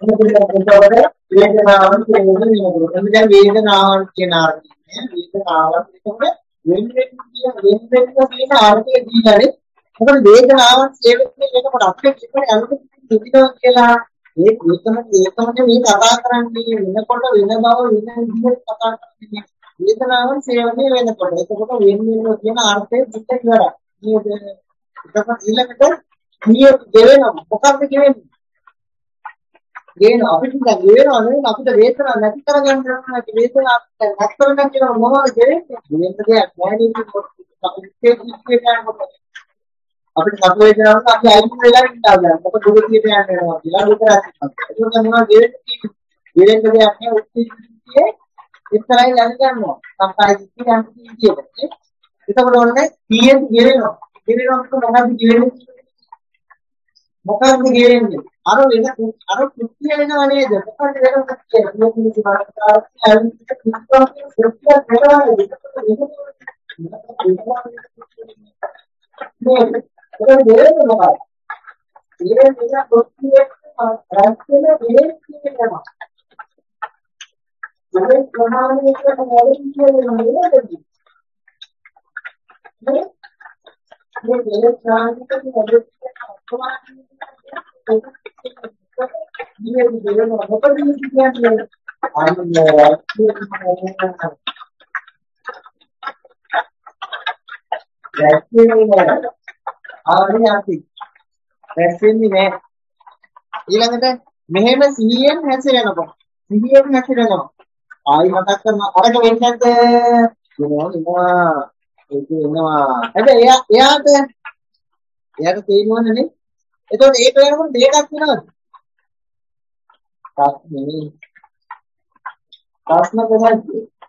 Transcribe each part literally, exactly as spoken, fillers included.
එතකොට වේදනාවන් කියන්නේ මොකද? දැන් වේදනාවන් කියන අර්ථය වේදනාවන් එතකොට වෙන වෙන කියන වෙන වෙන කියන අර්ථය දීලානේ. මොකද වේදනාවන් හේතුනේ වෙනකොට අපිට කියන්නේ අනුකූල දෙවිදෝ කියලා ඒ ඒකම ඒකම මේ කතා කරන්නේ වෙනකොට වෙන බව වෙන විදිහට කතා කරන්නේ. වේදනාවන් සේවනය වෙනකොට එතකොට වෙන වෙන කියන අර්ථය පිට ඉවරයි. නේද? එතකොට ඊළඟට නිය දෙවෙනවා. මොකක්ද කියන්නේ? ගේන අපිට දැන් වේදනාව නෙවෙයි අපිට වේදනාවක් නැති කරගන්න ඕනේ වේදනාවක් නැති කරගන්න කියන මොනවද දෙන්නේ වෙන දෙයක් නැහැ නේද අපිට සතු වේදනාවක් අපි අයින් වෙලා ඉන්නවා දැන් මොකද දුක කියන යන්න වෙනවා කියලා දුක රැස්වෙනවා ඒක මොනවද දෙන්නේ දෙන්න දෙයක් නෑ උත්තියේ ඉස්සරහින් යන්න ගන්නවා සංකාරය කියන විදිහට එතකොට ඕනේ කීයෙන් ගෙවෙනවා ගෙවෙනකොට මොනවද ගෙවෙන්නේ මොකක්ද ගෙවෙන්නේ අර වෙන අර කෘත්‍ය වෙනව නේද මොකක්ද වෙන කෘත්‍ය මේ කිසි මාර්ගයක් ඇවිත් කිසිම කෘත්‍යයක් වෙනවා නේද ඒක දෙන්නේ මොකක්ද ඊයේ මෙයා කෘත්‍යයේ රැස්කෙන දෙයක් කියනවා මේ ප්‍රමාණයකට මොකද කියන්නේ නේද මේ මේ ශාන්තික මොකද Dia dia apa dia dia Allah දැක්කේ ආරි අපි දැක්කේ නෑ ඊළඟට මෙහෙම සිහියෙන් හැසිරෙනකොට සිහියෙන් හැසිරෙනවා ආයි මතක් කරනවා අරක වෙන්නේ නැද්ද එනවා එනවා ඒක එනවා හැබැයි එයා එයාට එයාට තේරෙන්නේ නේ එතකොට ඒක වෙනකොට දෙකක් වෙනවද ප්‍රශ්නේ ප්‍රශ්න කොහොමද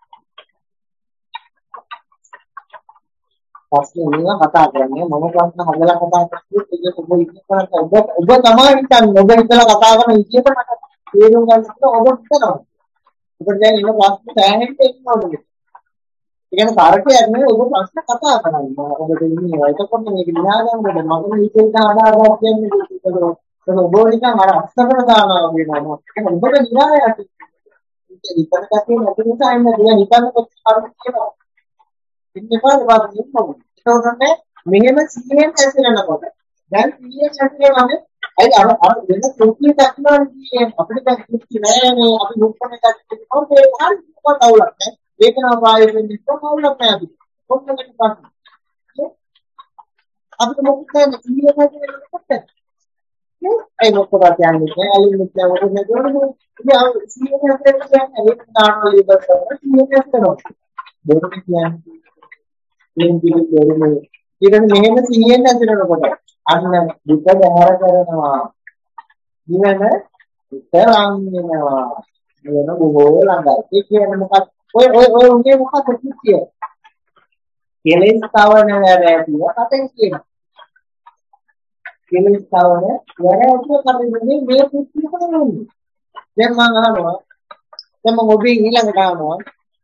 ප්‍රශ්නේ නිකන් කතා කරන්නේ මම ප්‍රශ්න හදලා කතා කරන්නේ ඒක ඔබ ඉස්සරහට ඔබ ඔබ තමයි හිතන්නේ ඔබ හිතලා කතා කරන විදියට මට තේරුම් ගන්න ඔබ හිතනවා ඔබ දැන් ඉන්න ප්‍රශ්න සෑහෙන්න ඉන්නවද ඒ කියන්නේ කාර්යයක් නෙවෙයි ඔබ ප්‍රශ්න කතා කරන්නේ ඔබ දෙන්නේ ඒකකොට මේක නිහා ගන්නකොට මම හිතේට ආදාරයක් කියන්නේ ඒක ඔබ නිකන් අර අස්සකට දානවා වගේ නම ඒක ඔබට නිහායක් ඒක ඉතන කටේ නැති නිසා ඉන්න දින හිතන්න කොච්චර කියනවා ඉන්නේ පාරේ ඉන්නවා ඒකෝනේ මෙහෙම සිහියෙන් ඇසිරෙනකොට දැන් සිහියෙන් ඇසිරෙනවානේ අයි අර අර වෙන කුක්ලිය දක්වනවා කියන්නේ අපිට දැන් කුක්ලිය නෑනේ අපි මුක්කනේ දැක්කේ ඒ හරි මොකක්ද අවුලක් නෑ වේදනාව පායෙ වෙන්නේ කොහොමද අපි කොහොමද කරන්නේ අපිට මොකක්ද සිහියෙන් ඇසිරෙනකොට ඒ මොකක්ද කියන්නේ ඇලින් කියන්නේ මොකද නේද ඉතින් සිහියෙන් ඇසිරෙන්න කියන්නේ ඒක දානවා ලීබර් කරනවා සිහියෙන් ඇසිරෙනවා දෙන්න කියන්නේ ඉන් පිළිගන්නේ ඊට මෙහෙම සිහියෙන් ඇසිරෙනකොට අන්න දුක බහැර කරනවා ඊළඟ උතරම් වෙනවා වෙන බොහෝ ළඟයි ඒ කියන්නේ මොකක්ද ඔය ඔය ඔය උගේ මොකක්ද කිව්වේ කෙලෙස් තවන වැරැදිව කතෙන් කියනවා කෙලෙස් තවන වැරැදිව කතෙන්නේ මේ කුක්ලිය කරන්නේ දැන් මම අහනවා දැන් මම ඔබේ ඊළඟට අහනවා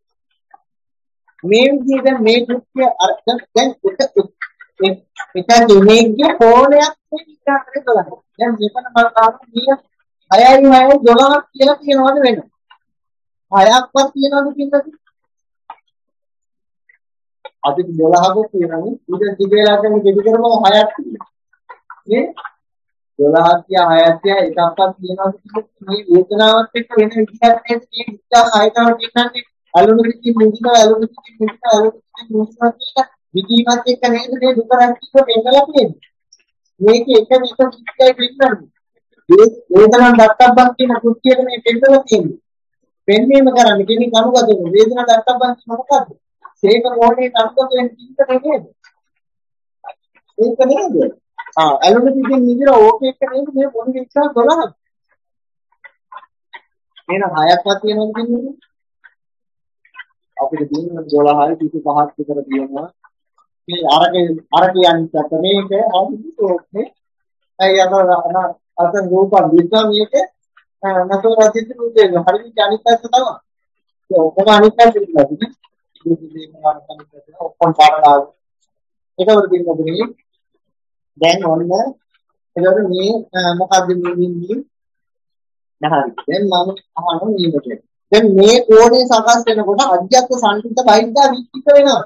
මේ විදිහට මේ කුක්ලිය අර්ථ දැන් එක එක කෙනෙක්ගේ ෆෝනයක් මේ විකාරේ බලන්න දැන් මෙතන බලන්න මේ හයයි හයයි දොළහක් කියලා කියනවාද වෙන හයක්වත් කියනවාද කියන්නද අපි දොළහක කියනනේ ඊට දිගේලා තමයි දෙවි කරම හයක් නේ දොළහක් කිය හයක් කිය එකක්වත් කියනවාද මේ වේදනාවත් එක්ක වෙන විදිහක් නේද මේ විචාර හයතාව කියනන්නේ අලුණු කිසි මුදින අලුණු කිසි මුදින අලුණු කිසි මුදින කියලා විදීමත් එක්ක නේද මේ දුක රැකිට වෙනලා තියෙන්නේ මේක එක එක කිච්චයි වෙන්නන්නේ ඒ වේදනාවක් දත්තබ්බන් කියන කුක්තියට මේ පෙන්නලා තියෙන්නේ පෙන්වීම කරන්නේ කෙනෙක් අනුගත වෙන වේදනාවක් දත්තබ්බන් මොකක්ද ඒක මොහොතේ අනුගත වෙන කිච්ච නේද ඒක නේද ආ අලුණු කිසි නිදිර ඕක එක නේද මේ පොඩි විස්තර දොළහක් එහෙනම් හයක්වත් තියෙනවද කියන්නේ අපිට තියෙන දොළහයි විසිපහක් විතර තියෙනවා මේ අරක අර කියන්නේ අත මේක හරිනේ අය අර අර රූප විද්‍යා මේක නැතෝ රාජිත රූපේ හරියට අනිත් පැත්ත තමයි ඒ ඔක්කොම අනිත් පැත්තට ඉන්නවා ඉතින් ඔක්කොම පාරලා ඒකවල තියෙන්නේ දැන් ඔන්න ඒකට මේ මොකද්ද මේ හරි. දැන් මම අහන මේකට. දැන් මේ කෝණය සකස් වෙනකොට අධ්‍යාත්ම සංකීර්ණ බහිද්දා විස්තර වෙනවා.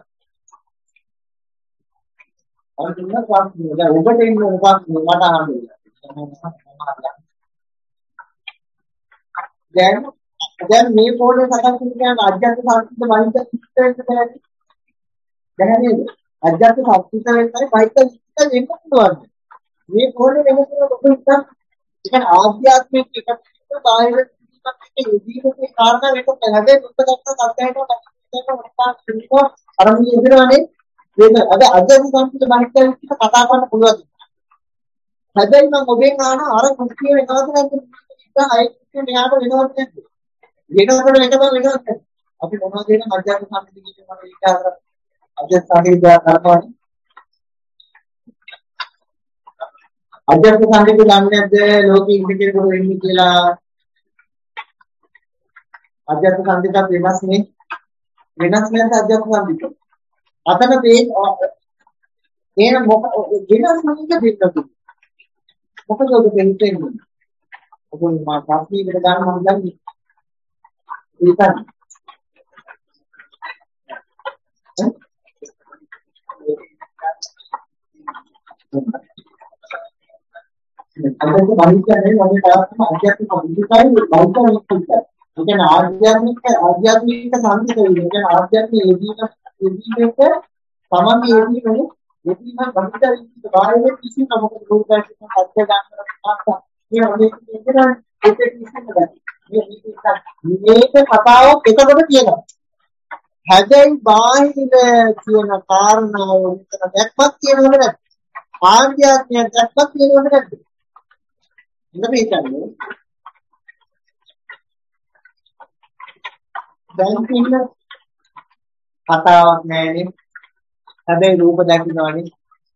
අර දුන්න ප්‍රශ්නේ දැන් ඔබට ඉන්න ප්‍රශ්නේ මට අහන්න. දැන් දැන් මේ කෝණය සකස් වෙන කියන්නේ අධ්‍යාත්ම සංකීර්ණ බහිද්දා විස්තර වෙන්න බෑනේ. දැන් නේද? අධ්‍යාත්ම සංකීර්ණ වෙන්නයි බහිද්දා විස්තර වෙන්න පුළුවන්. මේ කෝණය වෙනකොට ඔබ හිතන්න ඒ කියන්නේ ආධ්‍යාත්මික එකට බාහිර ජීවිතේ කාරණා වෙනකොට හැබැයි දුක්ඛ දක්ෂ සත්‍යයට නැතිවෙනවා අර මේ ඉදිරවනේ වෙන අද අද සංස්කෘත බාහිර විදිහට කතා කරන්න පුළුවන්. හැබැයි මම ඔබෙන් අහන අර කුක්කිය වෙනවද නැද්ද? ඉතින් අය කුක්කිය මෙයාට වෙනවද නැද්ද? වෙනවද වෙනවද වෙනවද? අපි මොනවද කියන මධ්‍යස්ථ සම්පති කියන මම විචාර කරා. අධ්‍යස්ථ සම්පති කරනවා. අධ්‍යස්ථ සම්පති දන්නේ නැද්ද ලෝකෙ ඉන්න කෙනෙකුට වෙන්නේ කියලා? අධ්‍යාත්ම සංකේතات වෙනස් නේ වෙනස් නැත් අධ්‍යාත්ම සංකේත. අතන මේ එන මොක වෙනස් නැතිද දෙන්නතු. මොකද ඔබ දෙන්නේ? ඔබ මා ප්‍රශ්නෙකට දාන්න මම දන්නේ. ඒක අදට බහින්නේ මොකද තාම අධ්‍යාත්මික බුද්ධිකයි බෞද්ධ ඒ කියන්නේ ආධ්‍යාත්මික ආධ්‍යාත්මික සංකේත වෙන්නේ. ඒ කියන්නේ ආධ්‍යාත්මික යෙදීම යෙදීමක තමන්ගේ යෙදීම යෙදීම බහිද්දා බාහිර කිසි නමකට දුර්ගාශික අධ්‍ය ගන්න කරනවා. මේ වගේ කියනවා ඒක කිසිම දෙයක්. මේ මේක කතාවක් එකකට කියනවා. හැබැයි බාහිර කියන කාරණාව විතර දැක්මක් කියනවද නැද්ද? ආධ්‍යාත්මික දැක්මක් කියනවද නැද්ද? ඉන්න මේ කියන්නේ දැන් කියන කතාවක් නෑනේ. හැබැයි රූප දකින්නවනේ.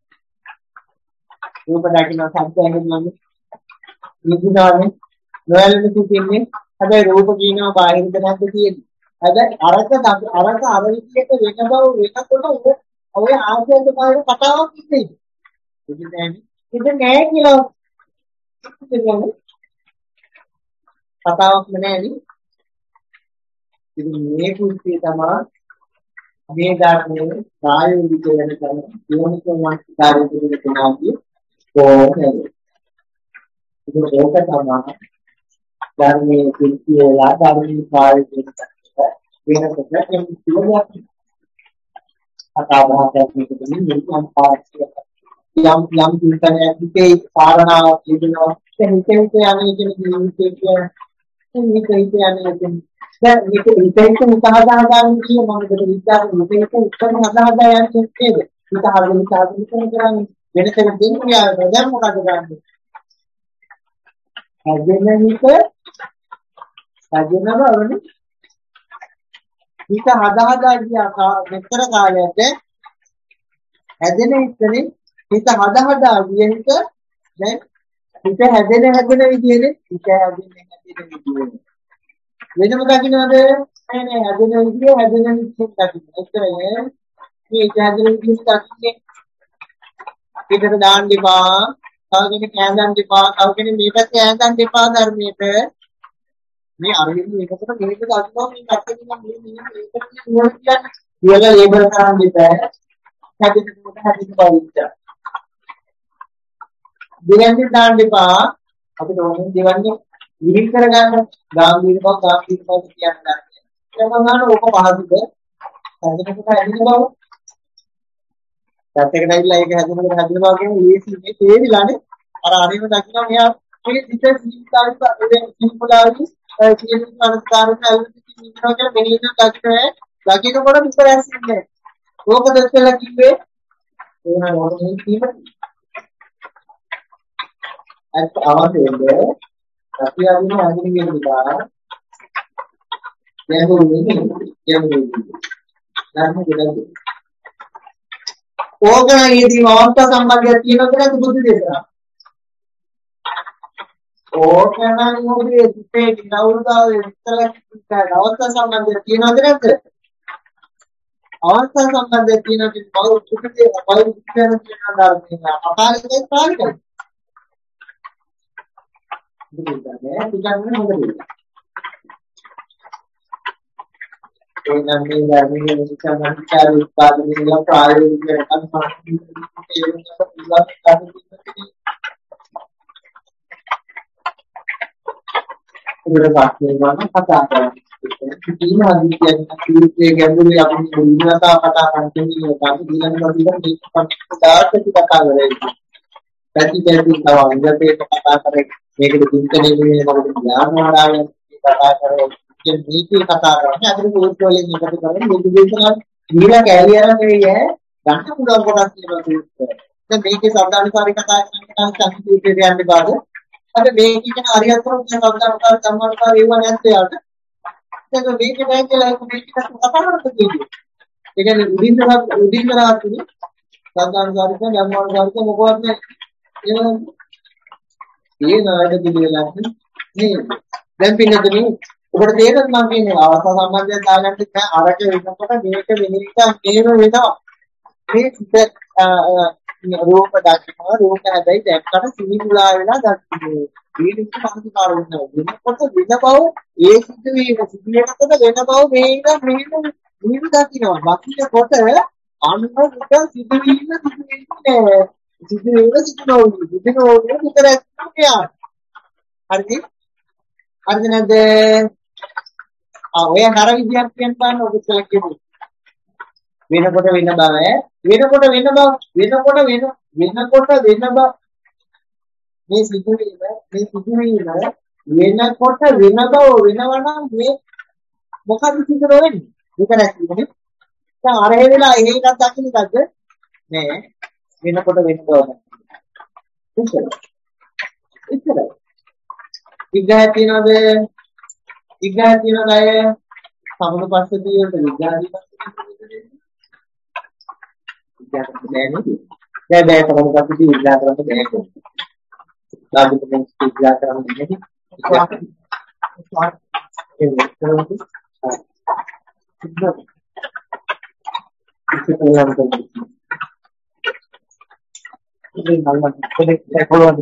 රූප දකින්න සත්‍ය ඇහෙනවනේ. නිදිනවනේ. නොයල්ලෙ තියෙන්නේ. හැබැයි රූප කියනවා බාහිරද නැද්ද කියන්නේ. හැබැයි අරක අරක අර විදිහට වෙන බව වෙනකොට ඔය ආශ්‍රයක බාහිර කතාවක් ඉන්නේ. ඒක නෑනේ. ඒක නෑ කියලා කියන්නේ කතාවක් නෑනේ. ඉතින් මේ කුස්සිය තමයි මේ ධර්මයේ ප්‍රායෝගික වෙන කරන යෝනිසෝ මනසිකාරයේ තියෙනාදී කොහොමද? ඉතින් ඒක තමයි ධර්මයේ කුස්සියලා ධර්මයේ ප්‍රායෝගික වෙනකොට මේ සිවයක් කතා බහ කරනකොට මේ යම් පාස්තිය යම් යම් චින්තනයක් හිතේ කාරණාවක් කියනවා ඒ හිතේ යන්නේ කියන ජීවිතයේ කියන්නේ මේක හිතේ යන්නේ කියන්නේ දැන් මේක හිතේට උතහදා ගන්න කියන මොනවද විද්‍යාවේ හිතේට උත්තර හදා හදා යන්නේ නේද? හිත හරියට සාධන කරන්නේ වෙනසක් දෙන්නේ යා දැන් මොකද කරන්නේ? හැදෙන හිත හැදෙනව වනේ හිත හදා හදා ගියා මෙතර කාලයට හැදෙන හිතනේ හිත හදා හදා ගිය හිත දැන් හිත හැදෙන හැදෙන විදිහේ හිත හැදෙන හැදෙන විදිහේ වෙනම දකින්නද නෑ නෑ හැදෙන විදිය හැදෙන විදිය දකින්න. ඒතරේ මේ හැදෙන විදිය දකින්නේ පිටට දාන්න එපා. තව කෙනෙක් කෑඳන් දෙපා. තව කෙනෙක් මේ පැත්තේ කෑඳන් දෙපා ධර්මයේට මේ අරගෙන මේකට මේක දක්වනවා මේ පැත්තේ නම් මේ මේ මේකට නුවණ කියන්නේ. කියලා ලේබල් කරන්න දෙපා. හැදෙන කොට හැදෙන බවිච්ච. දෙන්නේ දාන්න එපා. අපිට ඕනෙන් දෙවන්නේ විහිං කරගන්න ගාම්භීර බව ගාම්භීර බව කියන්නේ. ඒක ගන්න ඕක පහසුද? හැදෙනකොට හැදෙන බව. සත්‍යකට ඇවිල්ලා ඒක හැදෙනකොට හැදෙන බව කියන්නේ ලේසි මේ තේරිලානේ. අර අරිම දකින්න මෙයා මේ සිත සීතාරික ඒ සිම්පලාවි කියන අනුස්කාරක අල්ලුති නිකනවා කියලා මෙහෙම දකින්න දකින්නකොට විතරක් ඉන්නේ. ඕක දැක්කලා කිව්වේ ඕන ඕනේ කීප. අත් අවශ්‍යද? අපි අදින අදින කියන විදිහ යන්නේ යන්නේ ධර්ම දෙයක්. ඕගනයිදී අවස්ථා සම්බන්ධයක් තියෙනවද නැද්ද බුද්ධ දේශනා? ඕකනම් මොකද ඉතින් නවුරුදාවේ විතර අවස්ථා සම්බන්ධයක් තියෙනවද නැද්ද? අවස්ථා සම්බන්ධයක් තියෙනවද බව සුඛිතේ බව විද්‍යාවෙන් කියන ධර්මයෙන් අපාරිකයි පාරිකයි. Bukannya, bukannya mengerti. Dengan nilai nilai misalnya cari pada nilai prayogikan kan masih yang sebelah kali ini sudah pasti mana kata apa? Ini lagi yang di yang dulu yang ini kata kata kan ini tapi bilang bilang di kita kita tahu lagi. Tapi jadi tahu jadi kata kata මේක දෙන්න නෙමෙයි මොකද ඥානවරයන් කතා කරේ කියන නීති කතා කරන්නේ අද පොත් වලින් එකට කරන්නේ බුදු දේශනා දීලා කැලියරන් නෙවෙයි ගන්න පුළුවන් කොටස් තියෙනවා සූත්‍රය. දැන් මේකේ සම්දානිකාරී කතා කරන කෙනා සංකීර්ණයට යන්න බාද. අද මේක කියන අරියත්තරම් කියන සම්දානිකාරී සම්මානකාරී ඒවා නැත්te යාට. දැන් මේකේ නැහැ කියලා ඒක මේක කතා කරද්දී කියන්නේ. ඒ කියන්නේ උදින්දරා උදින්දරාතුනි සම්දානිකාරී කියන ධර්මානුකාරී මොකවත් නැහැ. ये नायक दिलेला නේ දැන් පින්නතුනි ඔබට තේරෙනවද මම කියන්නේ අවස්ථා සම්බන්ධයෙන් දාගන්න ඉතින් අරක වෙනකොට මේක වෙනික මේව වෙනවා මේ සිත රූප දක්නවා රූප හැබැයි දැක්කට සිනිකුලා වෙලා දක්න්නේ මේ විදිහට සංස්කාර වෙනවා වෙනකොට වෙන බව ඒ සිත් වීම සිදුවෙනකොට වෙන බව මේක මෙහෙම මෙහෙම දකින්නවා දකින්න කොට අනුක සිදුවීම සිදුවෙන්නේ සිදුවෙන්නේ සිදුනෝනේ සිදුනෝනේ විතරක් නෑ හරිද හරිද නැද්ද ආ ඔය හර විද්‍යාර්ථයන් බලන්න ඔබ ඉස්සෙල්ලා කියමු වෙනකොට වෙන බව වෙනකොට වෙන බව වෙනකොට වෙන වෙනකොට වෙන බව මේ සිදුවීම මේ සිදුවීම වෙනකොට වෙන බව වෙනවා නම් මේ මොකක්ද සිද්ධ වෙන්නේ ඒක නැතිනේ දැන් අර හේවිලා එහෙකට දකින්න එකක්ද නෑ වෙනකොට වෙන බව ඉතින් ඉතින් විග්‍රහය තියනද විග්‍රහය තියනද අය සමුද පස්සතිය වලට විග්‍රහය දැන් දැන් සමුද පස්සතිය විග්‍රහ කරන්න බෑ කොහොමද ලාභිත කෙනෙක් විග්‍රහ කරන්න බැහැ ඉතින් මම කෙනෙක් කොහොමද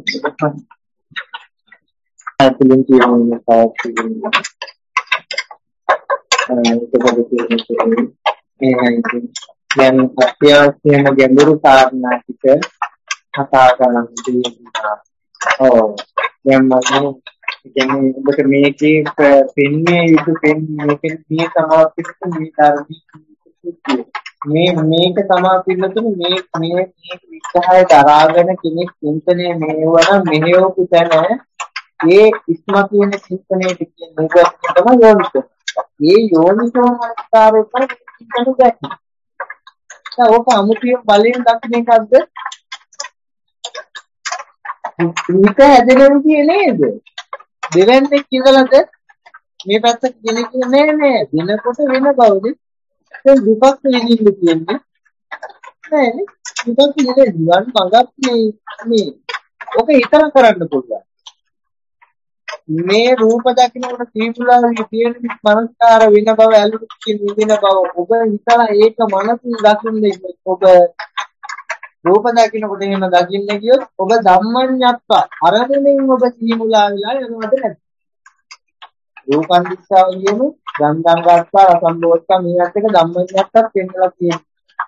ඇතුලින් කියන්නේ තාක්ෂණික ඒකයි දැන් අත්‍යවශ්‍යම ගැඹුරු කාරණා ටික කතා කරන්න තියෙනවා. ඔව් දැන් මම කියන්නේ ඔබට මේකේ පෙන්නේ යුතු පෙන්නේ මේකේ මේ සමාපිත මේ ධර්මයේ මේ මේක සමාපින්නතුනේ මේ මේ මේ විග්‍රහය දරාගෙන කෙනෙක් චින්තනයේ මේවන මෙහෙවපු තැන ඒ ඉස්මතු වෙන චින්තනයේ කියන මේක තමයි යෝනිසෝ. මේ යෝනිසෝ මනස්කාරය තමයි චින්තන දැක්කේ. දැන් ඕක අමුතිය බලයෙන් දකින්න එකක්ද? මේක හැදෙනවා කියන්නේ නේද? දෙවන්නේ කියලාද මේ පැත්ත කෙනෙක් නෑ නෑ වෙනකොට වෙන බවද? දැන් විපක්ෂ විදිහින් කියන්නේ නෑනේ. විපක්ෂ විදිහින් නිවන් මඟක් මේ මේ ඕක හිතන කරන්න පුළුවන්. මේ රූප දකින්නකොට තීපුලා තියෙන මනස්කාර වෙන බව ඇලුරු කියන වෙන බව ඔබ හිතලා ඒක මනසින් දකින්නේ ඔබ රූප දකින්නකොට එහෙම දකින්න කියොත් ඔබ ධම්මඤ්ඤත්ත අරමුණෙන් ඔබ තීපුලා වෙලා යනවද නැද්ද රූපං දිස්සාව කියන ගන්ධං රස්සා රසං දෝත්ත මේවත් එක ධම්මඤ්ඤත්තක් වෙන්නලා තියෙනවා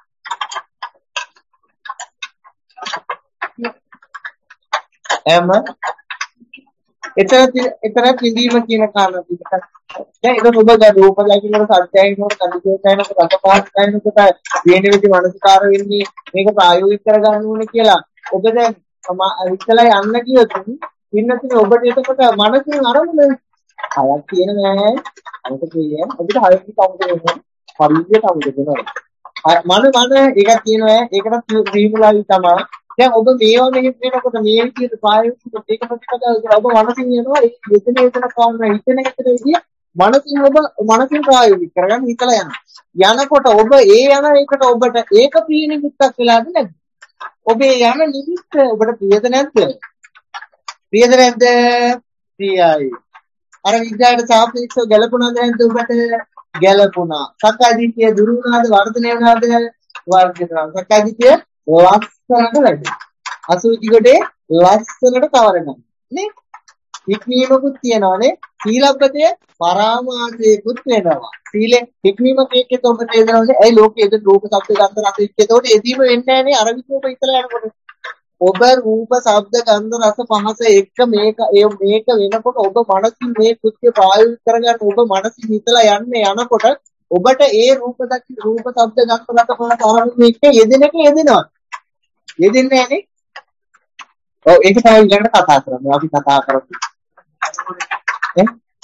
එම එතන එතන නිදීම කියන කාරණා ටික. දැන් ඒක ඔබ දැන් රූප දකින්නකොට සත්‍යයිනකොට කන්දිකේතයිනකොට රසපාස්කයිනකොට වෙන විදි මනසකාර වෙන්නේ මේක ප්‍රායෝගික කරගන්න ඕනේ කියලා. ඔබ දැන් ඉස්සලා යන්න කියොත් ඉන්නතුනේ ඔබට එතකොට මනසින් අරමුණ හයක් තියෙන නෑ. අනිත් කියන්නේ ඔබට හයක් කවුද වෙන්නේ? හරියට කවුද වෙනවද? මන මන එකක් තියෙනවා. ඒකට ත්‍රිමුලාවි තමයි. දැන් ඔබ මේවා මෙහෙම වෙනකොට මේ විදිහට ප්‍රායෝගිකව ඒක ප්‍රතිපදාව ඔබ මනසින් යනවා ඒ එතන එතන කාරණා හිතන එකට විදිය මනසින් ඔබ මනසින් ප්‍රායෝගික කරගන්න හිතලා යනවා යනකොට ඔබ ඒ යන එකට ඔබට ඒක ප්‍රිය නිමිත්තක් වෙලාද නැද්ද ඔබේ යන නිමිත්ත ඔබට ප්‍රියද නැද්ද ප්‍රියද නැද්ද ප්‍රියයි අර විද්‍යාවට සාපේක්ෂව ගැලපුණාද නැද්ද ඔබට ගැලපුණා සක්කාය දිට්ඨිය දුරු වුණාද වර්ධනය වුණාද වර්ධනය වුණා සක්කාය දිට්ඨිය ලස්සනට වැඩි. අසුචි කොටේ ලස්සනට කවරනවා. නේ? හික්මීමකුත් තියෙනවානේ. සීලබ්බතය පරාමාසයකුත් වෙනවා. සීලෙන් හික්මීමක එක්කත් ඔබ තේරෙනවානේ. ඇයි ලෝකයේද රූප, ශබ්ද, ගන්ධ, රස ඉච්ඡ. ඒතකොට එදීම වෙන්නේ නැහනේ අර විදිහට ඉතලා යනකොට. ඔබ රූප, ශබ්ද, ගන්ධ, රස, පහස එක මේක මේක වෙනකොට ඔබ මනසින් මේ කෘත්‍ය ප්‍රායෝගික කරගන්න ඔබ මනසින් හිතලා යන්නේ යනකොට ඔබට ඒ රූප දක්ෂ රූප, ශබ්ද, ගන්ධ, රස, පහස ආරම්භ එක්ක යෙදෙන එක යෙදෙනවා. යෙදෙන්නේ නැහනේ. ඔව් ඒක තමයි ඊළඟට කතා කරන්නේ. අපි කතා කරමු. ඈ?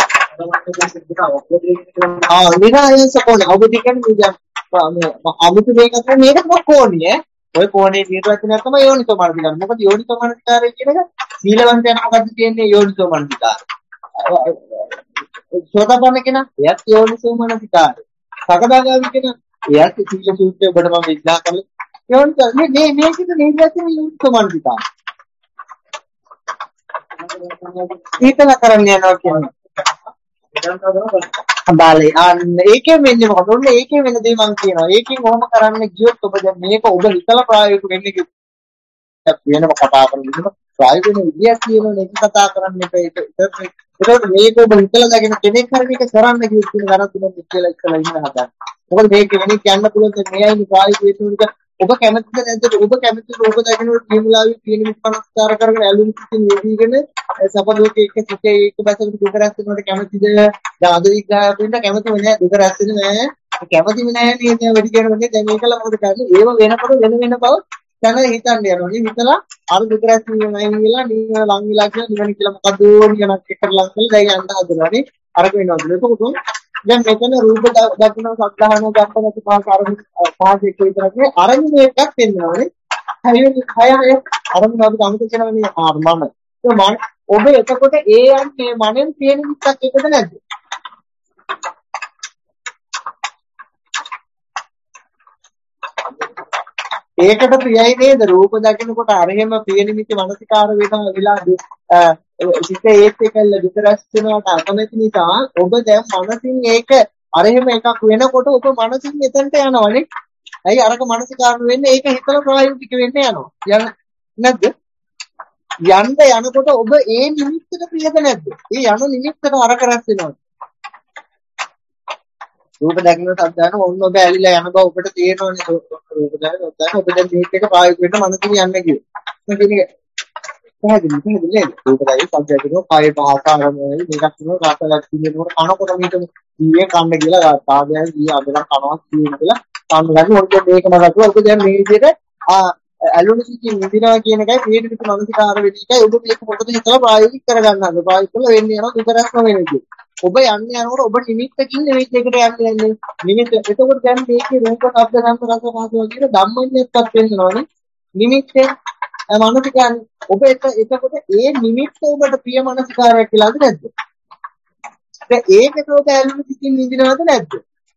ආ නිරායස කොනේ ඔබ කියන්නේ මේ අමුතු මේක තමයි මේක තමයි කොනේ ඈ. ඔය කොනේ නිර්වචනය තමයි යෝනිසෝ මනසිකාරය. මොකද යෝනිසෝ මනසිකාරය කියන එක සීලවන්තයන් මොකද්ද කියන්නේ යෝනිසෝ මනසිකාරය. සෝතපන්න කෙනා එයත් යෝනිසෝ මනසිකාරය. සකදාගාමී කෙනා එයත් සීල සූත්‍රය ඔබට මම විග්‍රහ කරලා යෝනිසෝ මේ මේ මේකද නිර්වචනය යෝනිසෝ මනසිකාරය. ඊතල කරන්න යනවා කියන්නේ. බාලේ අන්න ඒකෙන් වෙන්නේ මොකද? ඔන්න ඒකෙන් වෙන දේ මම කියනවා. ඒකෙන් කොහොම කරන්න ගියොත් ඔබ දැන් මේක ඔබ හිතලා ප්‍රායෝගික වෙන්නේ වෙනම කතා කරන්නේ. ප්‍රායෝගික විදියක් කියනෝනේ ඒක කතා කරන්න එපා. ඒක ඒකට මේක ඔබ හිතලා දැගෙන කෙනෙක් හරි මේක කරන්න කිව්වොත් කියන ගණතුනක් කියලා ඉස්සලා ඉන්න හදන්න. මොකද මේක කෙනෙක් කියන්න පුළුවන් මෙයයි ප්‍රායෝගික වේතුනික ඔබ කැමතිද නැද්ද? ඔබ කැමතිද ඔබ දැගෙනකොට කියමුලාවේ තියෙන විස්පනස්කාර කරගෙන ඇලුම් සිතින් යෙදීගෙන සපලෝකේ එක සිටේ එක බසකට දුක රැස් වෙනකොට කැමතිද? දැන් අද විග්‍රහයක් වෙන්න කැමතිම නෑ දුක රැස් වෙන්නේ නෑ. කැමතිම නෑ නේද? වැඩි කියනකොට දැන් මේකලා මොකද කරන්නේ? ඒව වෙනකොට වෙන වෙන බව දැන හිතන්න යනවා. මේ හිතලා අර දුක රැස් වෙන්නේ නෑ කියලා නිවන ලං වෙලා කියලා නිවන කියලා මොකද්ද නිකනක් එකට ලං කරලා දැන් යන්න හදනවානේ. අරක වෙනවද? එතකොට දැන් මෙතන රූප දකින්න සද්ධාහන දක්වන පහස අරමුණ පහස එක විතරක් අරමුණ එකක් වෙනවානේ. හයිය හය හය අරමුණ අපි අමුත කියනවානේ ආර්මම. ඒ මන ඔබ එතකොට ඒ යන්නේ මනෙන් තියෙන විස්සක් එකද නැද්ද? ඒකට ප්‍රියයි නේද? රූප දකිනකොට අර එහෙම ප්‍රිය නිමිති මානසිකාර වේදනා විලා සිත ඒත් එකල්ල විතරස් වෙනවට අකමැති නිසා ඔබ දැන් මනසින් ඒක අර එහෙම එකක් වෙනකොට ඔබ මනසින් එතනට යනවනේ. ඇයි අරක මානසිකාර වෙන්නේ? ඒක හිතලා ප්‍රායෝගික වෙන්න යනවා. යන නැද්ද? යන්න යනකොට ඔබ ඒ නිමිත්තට ප්‍රියද නැද්ද? ඒ යන නිමිත්තට අරක රැස් වෙනවා. රූප දකින්න සද්දාන ඕන්න ඔබ ඇලිලා යන බව ඔබට තේරෙනවනේ. රූප දකින්න ඔබ දැන් මේක එක ප්‍රායෝගික වෙන්න මනසින් යන්න කිව්වා. මේ කියන්නේ පැහැදිලි පැහැදිලි නේද? රූප දකින්න සද්දයක් කියනවා කාය භාෂාවමයි මේකක් කියනවා රාසලක් කියනකොට කනකොට මේක ඊයේ කන්න කියලා සාදයන් ඊ අදලා කනවා කියන කියලා කන්න ගන්න ඔන්න මේක මතකව ඔබ දැන් මේ විදිහට ඇලුනිසිකින් නිදිනවා කියන එකයි පිළිතුරු මනසිකාර වෙච්ච එකයි ඔබ මේක පොතේ හිතලා ප්‍රායෝගික කරගන්න හදලා ප්‍රායෝගික කරලා වෙන්නේ යනවා දුකරස්ම වෙන්නේ. ඔබ යන්නේ යනකොට ඔබ නිමිත්තකින් නෙවෙයි එකට යන්නේ යන්නේ. නිමිත්ත. එතකොට දැන් මේකේ රූප, ශබ්ද, ගන්ධ, රස, පහස වගේ ධම්මඤ්ඤයක්වත් වෙන්නවනේ. නිමිත්තේ මානසිකාරය ඔබ එක එතකොට ඒ නිමිත්ත ඔබට ප්‍රිය මානසිකාරයක් කියලාද නැද්ද? දැන් ඒකට ඔබ ඇලුම් සිතින් නිදිනවද නැද්ද?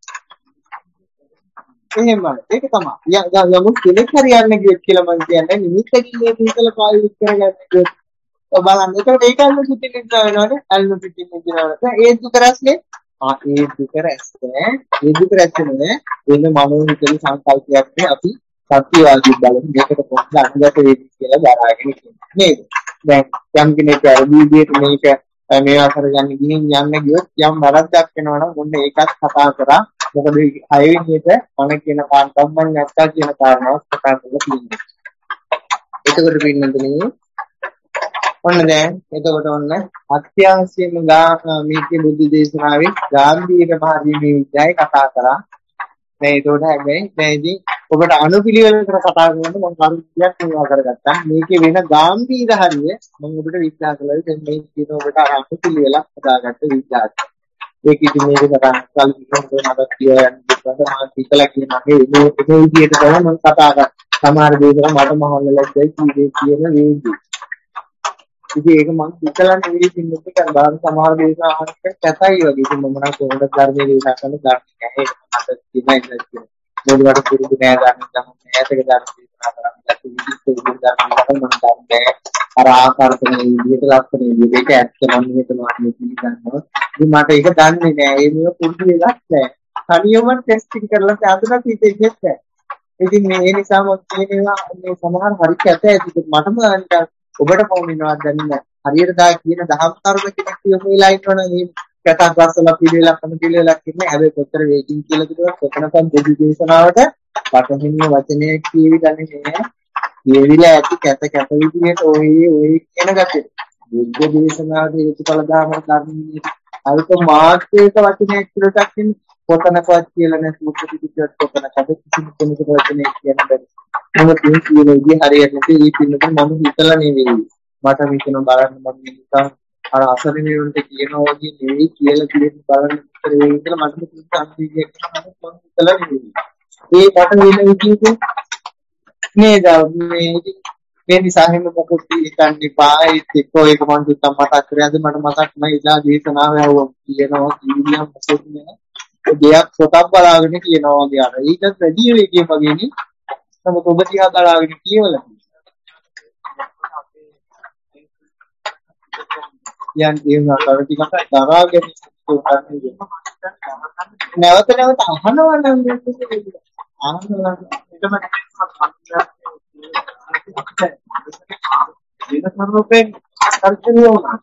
එහෙමයි. ඒක තමයි. යමු කෙනෙක් හරියන්නේ කිව්වොත් කියලා මම කියන්නේ නිමිත්තකින් මේ හිතලා ප්‍රායෝගික කරගන්න කිව්වොත් බලන්න. ඒකට ඒක ඇලුම් සිතින් නිදිනවා වෙනවනේ. ඇලුම් සිතින් නිදිනවා. දැන් ඒ දුක රැස්නේ. ආ ඒ දුක රැස් නෑ. ඒ දුක රැස් නේ. එන්න මනෝ හිතේ සංකල්පයක් නේ අපි සත්‍යවාදී බලමු මේකට පොඩ්ඩක් අනුගත වෙයි කියලා දරාගෙන ඉන්නේ නේද? දැන් යම් කෙනෙක් අරබීදියට මේක මේවා කරගන්න ගිහින් යන්න ගියොත් යම් වරද්දක් වෙනවා නම් මොන්න ඒකත් කතා කරා. මොකද හයවෙනියට මම කියන කාන්තම් මම නැත්තා කියන කාරණාවක් කතා කරලා තියෙනවා. එතකොට පින්නතුනේ ඔන්න දැන් එතකොට ඔන්න අත්‍යවශ්‍යම මේකේ බුද්ධ දේශනාවේ ගාම්භීර මාර්ගයේ විද්‍යාවේ කතා කරා. මේ ඒකට හැබැයි දැන් ඉතින් ඔබට අනුපිළිවෙලකට කතා කරනකොට මම කරුණක් මේවා කරගත්තා. මේකේ වෙන ගාම්භීර හරිය මම ඔබට විස්තර කළා. දැන් මේ කියන ඔබට අනුපිළිවෙලක් හදාගත්ත විද්‍යාවක්. ඒක ඉතින් මේක කතා කරලා ඉන්නකොට මට කියන්න දෙන්න මම හිතලා කියනවා මේ මේ විදිහට තමයි මම කතා කරා. සමහර දේවල් මට මහල්ලලයි කීයේ කියන වේදි. ඉතින් ඒක මම හිතලා නෙවෙයි ඉන්නේ කියලා බාහිර සමහර දේවල් අහන්නත් කැතයි වගේ. ඉතින් මම නම් කොහොමද ධර්මයේ දේශනා කරන්න ගන්නේ නැහැ. ඒක මට කියන්නයි ඉන්නේ. මොකද පුරුදු නෑ ගන්න නම් ඈතක ධර්ම දේශනා කරන්න ගැටි විදිහට විදිහට ධර්ම වල මම දන්නේ අර ආකාරයෙන් විදිහට ලක්ෂණ විදිහට ඇත්ත නම් මේක මාන්නේ පිළිගන්නවා. ඉතින් මට ඒක දන්නේ නෑ. ඒ මේක පුරුදු වෙලක් නෑ. තනියම ටෙස්ටිං කරලා අදලා හිතෙන්නේ නැහැ. ඉතින් මේ නිසා මම කියනවා මේ සමහර හරි කැත ඇති මටම ඔබට කොහොම වෙනවද දන්නේ නැහැ. හරියට දා කියන දහම් කරුණ කෙනෙක් කියපු වෙලා ඉන්නවනේ මේ කතා ක්ලාස්වල පිළිවෙලක් කරන පිළිවෙලක් ඉන්නේ. හැබැයි කොතර වේකින් කියලා කිව්වොත් කොතනකම් බුදු දේශනාවට පටහින්න වචනය කියවි ගන්නේ නෑ. කියවිලා ඇති කැත කැත විදියට ඔය ඔය කියන ගැටේ. බුද්ධ දේශනාවේ හේතුඵල ධර්ම ධර්මයේ අල්ප මාත්‍රයක වචනයක් කියලාක් ඉන්නේ. කොතනකවත් කියලා නැහැ සූත්‍ර පිටකයක් කොතනකද කිසිම කෙනෙකුට වචනයක් කියන්න බැරි. මොකද මේ කියන විදිහ හරියට මේ පින්නක මම හිතලා නෙවෙයි. මට මේකන බලන්න මම නිකන් අර අසරණේ වුන්ට කියනවා වගේ නෙවෙයි කියලා කියන බලන්න ඉතර වෙයි කියලා මට සංකීර්ණයක් කරනවා මම හිතලා නෙවෙයි. ඒ මට වෙන විදිහට නේද මේ මේ නිසා හැම මොකද කියන්නේ පායිත් එක්කෝ ඒක මම දුත්තම් මතක් කරේ අද මට මතක් නැහැ ඉලා දේශනාව යවුවා කියනවා කීවියම් මොකද නේ දෙයක් පොතක් බලාගෙන කියනවා වගේ අර ඊටත් වැඩි වේගයෙන් වගේනේ නමුත් ඔබ තියා බලාගෙන කියවලා යන් කියනවා කර ටිකක් දරාගෙන නැවත නැවත අහනවා නම් අහනවා ඊටම වෙන ස්වරූපයෙන් කල්පනිය වුණා.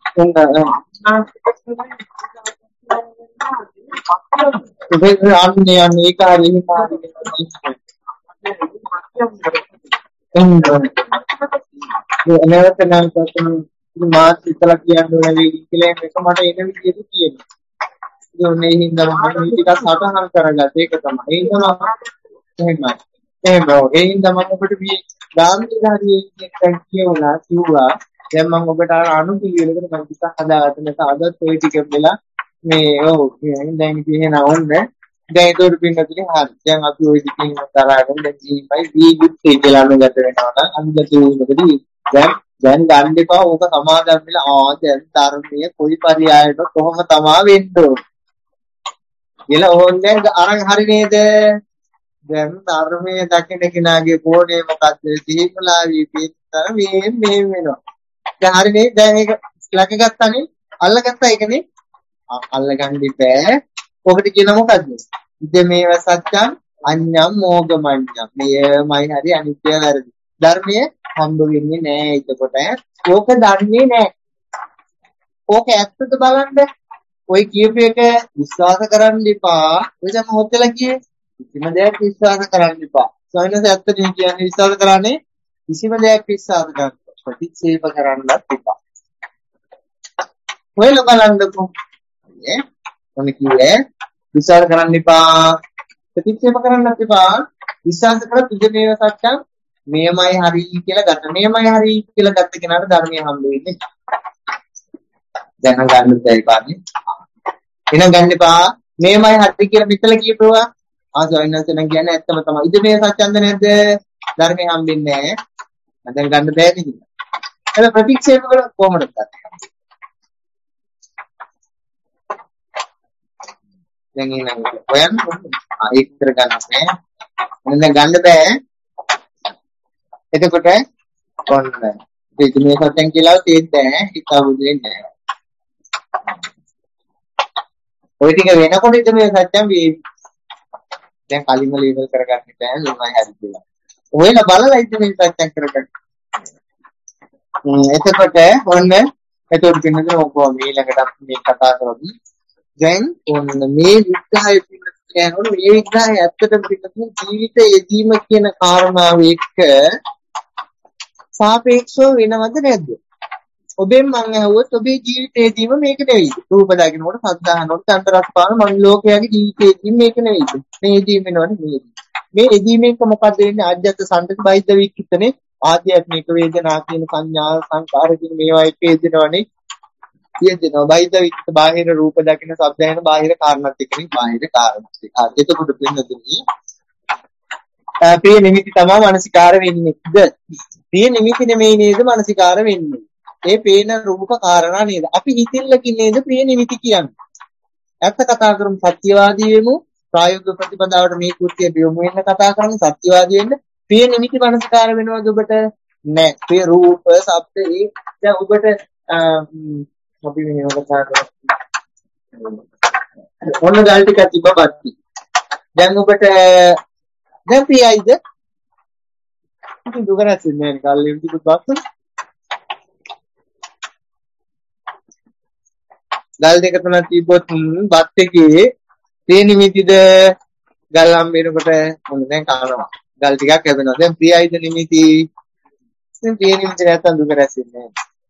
ඒක අන්නේ අන්නේ ඒක හරියට එන්නේ නැවත නැවත මාත් ඉතලා කියන්නේ වෙයි කියලා මේක මට එන විදිහට කියනවා. ඒ ඔන්නේ හින්දා මම මේ ටිකක් සටහන් කරගත්තා. ඒක තමයි. ඒ තමයි එහෙමයි. එහෙම ඒ හින්දා මම ඔබට මේ ගාමිණී ධාරියේ කියවලා කිව්වා දැන් මම ඔබට අනුපිළිවෙලකට මම ටිකක් හදාගත්තා. නැත්නම් අදත් ওই ටික වෙලා මේ ඔව් දැන් කියනවා ඕනේ. දැන් ඒක උඩ පින්නතුනේ හරි. දැන් අපි ওই ටිකෙන් තරහගෙන දැන් ජීපයි වීගුත් කියලා අනුගත වෙනවා නම් අනුගත වෙනකදී දැන් දැන් ගන්න එපා ඕක සමාදම් වෙලා ආ දැන් ධර්මයේ කොයි පරියායට කොහොම තමා වෙන්න ඕන. කියලා ඕන්නේ අරන් හරි නේද? දැන් ධර්මයේ දකින්න කෙනාගේ කෝණය මොකද්ද? දීපලාවී පිටතර මේ මේ වෙනවා. දැන් හරි නේ දැන් ඒක ලකගත්තානේ අල්ලගත්තා ඒකනේ අල්ලගන්න බෑ. ඔකට කියන මොකද්ද? ඉතින් මේව සත්‍යං අඤ්ඤම් මෝගමඤ්ඤම්. මෙයමයි හරි අනිත්‍ය වැරදි. ධර්මයේ හම්බ වෙන්නේ නෑ එතකොට. ඕක දන්නේ නෑ. ඕක ඇත්තද බලන්න. ඔය කියපු එක විශ්වාස කරන්න එපා. ඔය දැන් මොහොතලා කියේ කිසිම දෙයක් විශ්වාස කරන්න එපා. සොයනස ඇත්තද කියන්නේ විශ්වාස කරන්නේ කිසිම දෙයක් විශ්වාස කරන්න ප්‍රතික්ෂේප කරන්නත් එපා. ඔය ලබලන්නකෝ. නේ? මොන කිව්වේ? විශ්වාස කරන්න එපා. ප්‍රතික්ෂේප කරන්නත් එපා. විශ්වාස කරලා තුජ මේව සත්‍යං මෙයමයි හරි කියලා ගන්න. මෙයමයි හරි කියලා ගත්ත කෙනාට ධර්මය හම්බ වෙන්නේ. දැන් ගන්න බැරි පාන්නේ. එහෙනම් ගන්න එපා. මෙයමයි හරි කියලා මෙතල කියපුවා. ආ සොයනස නම් කියන්නේ ඇත්තම තමයි. ඉතින් මේ සත්‍යන්ද නැද්ද? ධර්මය හම්බෙන්නේ නැහැ. දැන් ගන්න බෑ නේද? ඒක ප්‍රතික්ෂේප කර කොහොමද ගන්නේ? දැන් එහෙනම් හොයන්න ආ ඒක විතර ගන්න නෑ. එහෙනම් ගන්න බෑ. එතකොට ඔන්න ඉතින් මේ සත්‍යන් කියලා තේද්දෑ හිතවුදේ නෑ. ඔය ටික වෙනකොට ඉතින් මේ සත්‍යම් වේ. දැන් කලින්ම ලේබල් කරගන්න බෑ ලෝමයි හරි කියලා. ඔයලා බලලා ඉතින් මේ සත්‍යම් කරගන්න. එතකොට ඔන්න එතකොට පින්නද ඔක මේ ළඟට මේ කතා කරමු. දැන් ඔන්න මේ විග්‍රහය කියනකොට මේ විග්‍රහය ඇත්තටම පින්නද ජීවිත යෙදීම කියන කාරණාව එක්ක සාපේක්ෂව වෙනවද නැද්ද? ඔබෙන් මම අහුවොත් ඔබේ ජීවිතයේදීම මේක නෙවෙයි. රූප දකින්නකොට සද්ද අහනකොට චන්ද රස පාන මන ලෝකයාගේ ජීවිතයේදී මේක නෙවෙයි. මේ යෙදීම වෙනවනේ මේ. මේ යෙදීමෙන් මොකක්ද වෙන්නේ? ආධ්‍යාත්ම සම්පත බයිද්ද වික්කිතනේ ආධ්‍යාත්මික වේදනා කියන සංඥා සංකාර කියන මේවා එක්ක යෙදෙනවනේ. යෙදෙනවා. බයිද්ද වික්කිත බාහිර රූප දකින්න සද්ද ඇහෙන බාහිර කාරණාත් එක්කනේ බාහිර කාරණාත් එක්ක. එතකොට වෙනදුනි ප්‍රිය නිමිති තමයි මානසිකාර වෙන්නේද? ප්‍රිය නිමිති නෙමෙයි නේද මානසිකාර වෙන්නේ. ඒ පේන රූප කාරණා නේද? අපි හිතිල්ලකින් නේද ප්‍රිය නිමිති කියන්නේ. ඇත්ත කතා කරමු සත්‍යවාදී වෙමු. ප්‍රායෝගික ප්‍රතිපදාවට මේ කෘත්‍ය යොමු වෙන්න කතා කරමු සත්‍යවාදී වෙන්න. ප්‍රිය නිමිති මානසිකාර වෙනවද ඔබට? නැහැ. ප්‍රිය රූප, ශබ්ද ඒ දැන් ඔබට අපි මෙහෙම කතා කරමු. ඔන්න ගල් ටිකක් තිබ්බපත්ටි. දැන් ඔබට දැන් ප්‍රියයිද? ඉතින් දුක නැතිනේ ගල් ලියුම් තිබුත් බස්සන. ගල් දෙක තුනක් තිබ්බොත් බත් එකේ ප්‍රිය නිමිතිද ගල් හම්බ වෙනකොට මොන දැන් කනවා. ගල් ටිකක් හැදෙනවා. දැන් ප්‍රියයිද නිමිති? දැන් ප්‍රිය නිමිති නැත්තම් දුක රැස්ෙන්නේ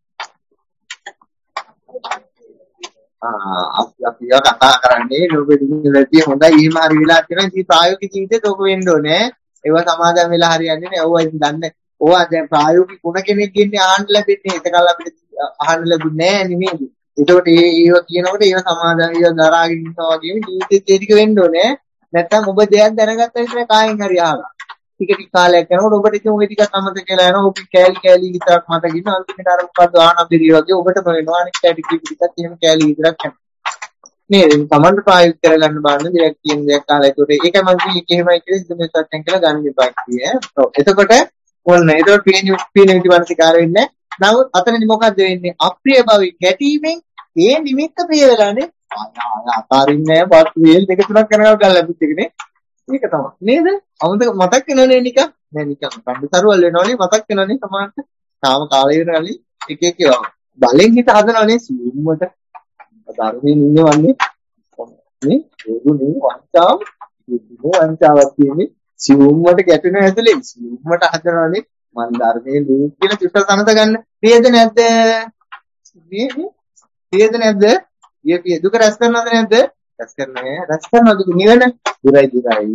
නැහැ. අපි අපි කතා කරන්නේ ලෝකෙ දිනුනදී හොඳයි එහෙම හරි වෙලා තියෙනවා. ඉතින් ප්‍රායෝගික ජීවිතේත් ඔක වෙන්න ඕනේ. ඒවා සමාදම් වෙලා හරියන්නේ නැහැ. ඕවා ඉතින් දන්නේ. ඕවා දැන් ප්‍රායෝගික ගුණ කෙනෙක් ඉන්නේ ආන්න ලැබෙන්නේ. ඒකකල් අපිට අහන්න ලැබුණේ නැහැ නෙමෙයි. ඒකට ඒ ඒව කියනකොට ඒව සමාදම් ඒව දරාගෙන ඉන්නවා වගේම ජීවිතේ ඒ ටික වෙන්න ඕනේ. නැත්තම් ඔබ දෙයක් දැනගත්ත විතරයි කායෙන් හරි අහලා. ටික ටික කාලයක් යනකොට ඔබට ඉතින් ওই ටිකක් අමතක වෙලා යනවා. ඔබ කෑලි කෑලි විතරක් මතක ඉන්න. අන්තිමට අර මොකද්ද ආනබිරිය වගේ ඔබටම වෙනවා. අනිත් කෑලි කීප ටිකක් එහෙම කෑලි විතරක් යනවා. නේද? තමන්ට ප්‍රායෝගික කරගන්න බාන්න දෙයක් කියන දෙයක් අහලා ඒකට ඒකයි මම කිව්වේ එහෙමයි කියලා ඉතින් සත්‍යං කියලා ගන්න එපා කියේ. ඔව්. එතකොට ඔන්න ඒතකොට පීනි පීනි විදිහට වෙන්නේ. නමුත් අතනදි මොකද්ද වෙන්නේ? අප්‍රිය භවී ගැටීමෙන් ඒ නිමිත්ත ප්‍රිය වෙලානේ. අතාරින්නේ නැහැ. බස් වේල් දෙක තුනක් කරනවා ගල් ලැබුත් එකනේ. ඒක තමයි. නේද? අමුතක මතක් වෙනවනේ නිකන්. නෑ නිකන් බණ්ඩසරුවල් වෙනවනේ මතක් වෙනවනේ සමානට. තාම කාලේ ඉවරනලි එක එක ඒවා. බලෙන් හිත හදනවනේ සියුම්මට. ධර්මයේ ඉන්නේ වන්නේ නේ ඒගොල්ලෝ වංචාව දුන්නෝ වංචාවක් කියන්නේ සිවුම්මට ගැටෙන ඇතුලේ සිවුම්මට හදනවානේ මන් ධර්මයේ ලින්ක් කියලා චුට්ටක් සනස ගන්න පියද නැද්ද මේ පියද නැද්ද ඊය පිය දුක රැස් කරනවද නැද්ද රැස් කරන්නේ රැස් කරනවද නිවන දුරයි දුරයි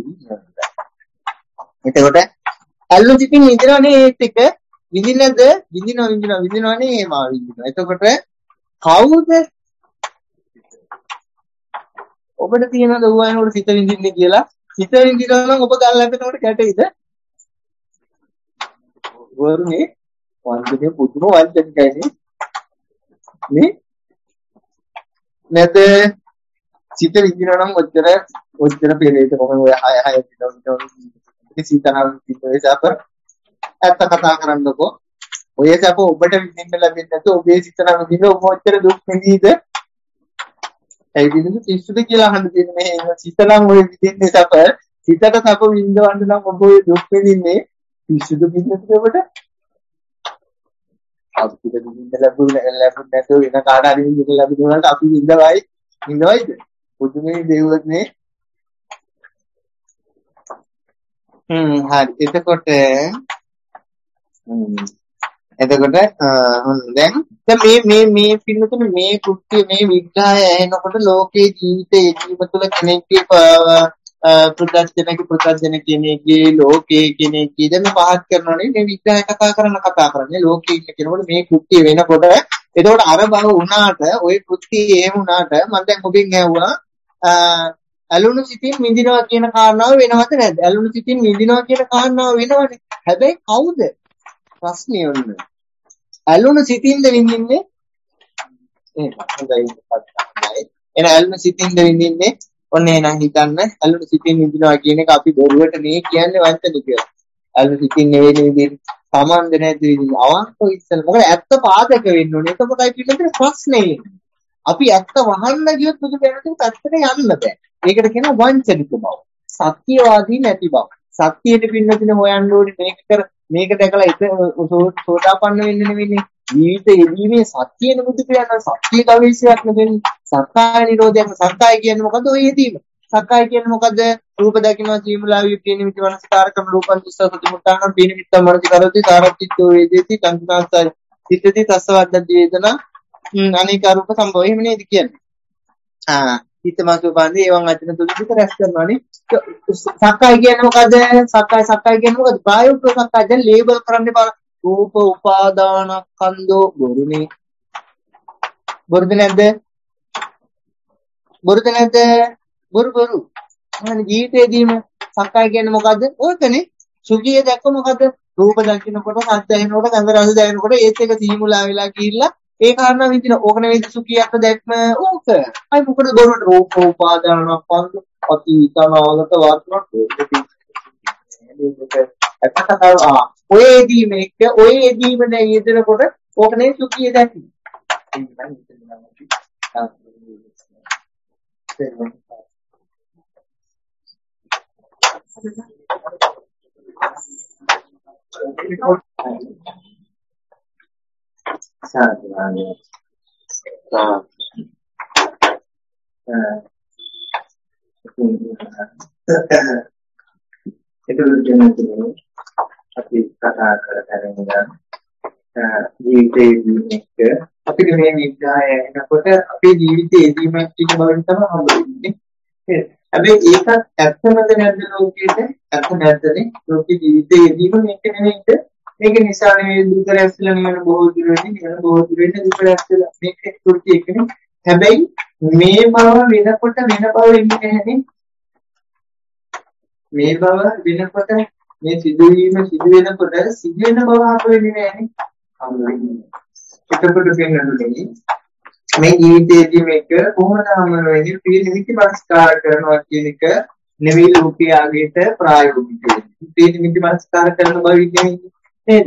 එතකොට අල්ලු සිතින් විඳිනවනේ ඒත් එක විඳින්නද විඳිනවා විඳිනවා විඳිනවනේ ඒවා විඳිනවා එතකොට කවුද ඔබට තියෙනවද ඌයනකොට සිත විඳින්නේ කියලා සිත විඳිනවා නම් ඔබ ගල් ලැබෙනකොට කැටෙයිද වරුනේ වන්දනේ පුදුම වන්දනකයිනේ නේ නැත සිත විඳිනවා නම් ඔච්චර ඔච්චර පෙරේත කොහොම ඔය හය හය විතර සිතනවා සිතේ සැප ඇත්ත කතා කරන්නකෝ ඔය සැප ඔබට විඳින්න ලැබෙන්නේ නැත්නම් ඔබේ සිත නම් විඳින්න ඔබ ඔච්චර දුක් විඳීද ඒ විදිහට පිස්සුද කියලා අහන්න තියෙන්නේ මේ සිත නම් ඔය විදිහේ සැප සිතට සැප විඳවන්න නම් ඔබ ඔය දුක් විඳින්නේ පිස්සුද පින්නත් ඔබට අපිට විඳින්න ලැබුණ ලැබුණ නැතුව වෙන කාට හරි විඳින්න ලැබුණාට අපි විඳවයි විඳවයිද පුදුමේ දෙවුවත් නේ හ්ම් හරි එතකොට හ්ම් එතකොට දැන් දැන් මේ මේ මේ පින්නතුනේ මේ කෘත්‍ය මේ විග්‍රහය ඇහෙනකොට ලෝකේ ජීවිතයේ ජීව තුළ කෙනෙක්ගේ පුද්ගලජනක පුද්ගලජන කෙනෙක්ගේ ලෝකේ කෙනෙක්ගේ දැන් පහත් කරනෝනේ මේ විග්‍රහය කතා කරන කතා කරන්නේ ලෝකේ ඉන්න කෙනෙකුට මේ කෘත්‍ය වෙනකොට එතකොට අර බව වුණාට ওই කෘත්‍ය එහෙම වුණාට මම දැන් ඔබෙන් ඇහුවා ඇලුණු සිතින් විඳිනවා කියන කාරණාව වෙනවද නැද්ද ඇලුණු සිතින් විඳිනවා කියන කාරණාව වෙනවනේ හැබැයි කවුද ප්‍රශ්නේ ඔන්න ඇලුණු සිතින්ද විඳින්නේ එහෙනම් හොඳයි එන ඇලුණු සිතින්ද විඳින්නේ ඔන්න එහෙනම් හිතන්න ඇලුණු සිතින් විඳිනවා කියන එක අපි බොරුවට නේ කියන්නේ වංචනික කියලා ඇලුණු සිතින් නෙවෙයි විඳින්නේ සමන්ද නැති විඳින්නේ අවංකව ඉස්සෙල්ල මොකද ඇත්ත පාදක වෙන්න ඕනේ එතකොටයි පිළිතුරේ ප්‍රශ්නේ අපි ඇත්ත වහන්න ගියොත් මුදු දැනට පැත්තට යන්න බෑ ඒකට කියනවා වංචනික බව සත්‍යවාදී නැති බව සත්‍යයට පින්නදින හොයන්න ඕනේ මේක කර මේක දැකලා ඒක සෝදාපන්න වෙන්න නෙවෙයිනේ ජීවිතේ යෙදීමේ සත්‍යන බුදු කියනවා සත්‍ය කවේශයක් නෙවෙන්නේ සක්කාය නිරෝධයක් සක්කාය කියන්නේ මොකද්ද ඔය යෙදීම සක්කාය කියන්නේ මොකද්ද රූප දකින්නවා ජීමුලාවිය කියන නිමිති මනස්කාර කරන රූපන් දිස්සසති මුට්ටාන පින නිමිත්ත මනස කරති සාරච්චිතෝ වේදේති සංඥාසය සිතති තස්සවද්ද වේදනා අනේක රූප සම්භව එහෙම නේද කියන්නේ ආ හිතමසු බන්දේ එවන් අචන දුක රැස් කරනවානේ සක්කාය කියන්නේ මොකද්ද සක්කාය සක්කාය කියන්නේ මොකද්ද ප්‍රායෝගික සක්කාය දැන් ලේබල් කරන්න බෑ රූප උපාදානස්කන්ධෝ බොරුනේ බොරුද නැද්ද බොරුද නැද්ද බොරු බොරු අනේ ජීවිතේදීම සක්කාය කියන්නේ මොකද්ද ඕකනේ සුඛිය දැක්ක මොකද්ද රූප දකින්නකොට සද්ද ඇහෙනකොට ගන්ධ රස දැනෙනකොට ඒත් එක සීමුලා වෙලා ගිහිල්ලා ඒ කාරණා විදින ඕක නෙවෙයි සුඛියක් දැක්ම ඕක අයි මොකද බොරුට රූප උපාදානස්කන්ධ අතීතනාගත වර්තමාන ඔය එදීම එක ඔය එදීම දැන් යෙදෙනකොට ඕක නේ සුඛිය දැක්ම itu jenisnya tapi kata kata ජීවිතයේදී එක අපිට මේ විද්‍යාව එනකොට අපේ ජීවිතයේදී මේ කියන බවට තමයි හම්බෙන්නේ. හැබැයි ඒකත් ඇත්තමද නැද්ද ලෝකෙට? ඇත්ත නැද්දනේ? ලෝකේ ජීවිතයේදීම මේක නෙමෙයිද? මේක නිසා නෙමෙයි දුක රැස්ලා නිවන බොහෝ දුර වෙන්නේ. නිවන බොහෝ දුර වෙන්නේ දුක රැස්ලා මේක කුර්ති එකනේ. හැබැයි මේ බව වෙනකොට වෙන බව වෙන්නේ නැහැනේ. මේ බව වෙනකොට මේ සිදුවීම සිදු වෙනකොට සිදු වෙන බව හම්බ වෙන්නේ නැහැනේ. එතකොට වෙනන්නේ මේ ජීවිතයේදී මේක කොහොමද හම්බ වෙන්නේ? පිළිනිමිති මනස්කාර කරනවා කියන එක නෙවෙයි ලෝකයාගේට ප්‍රායෝගික වෙන්නේ. පිළිනිමිති මනස්කාර කරන බව කියන්නේ නේද?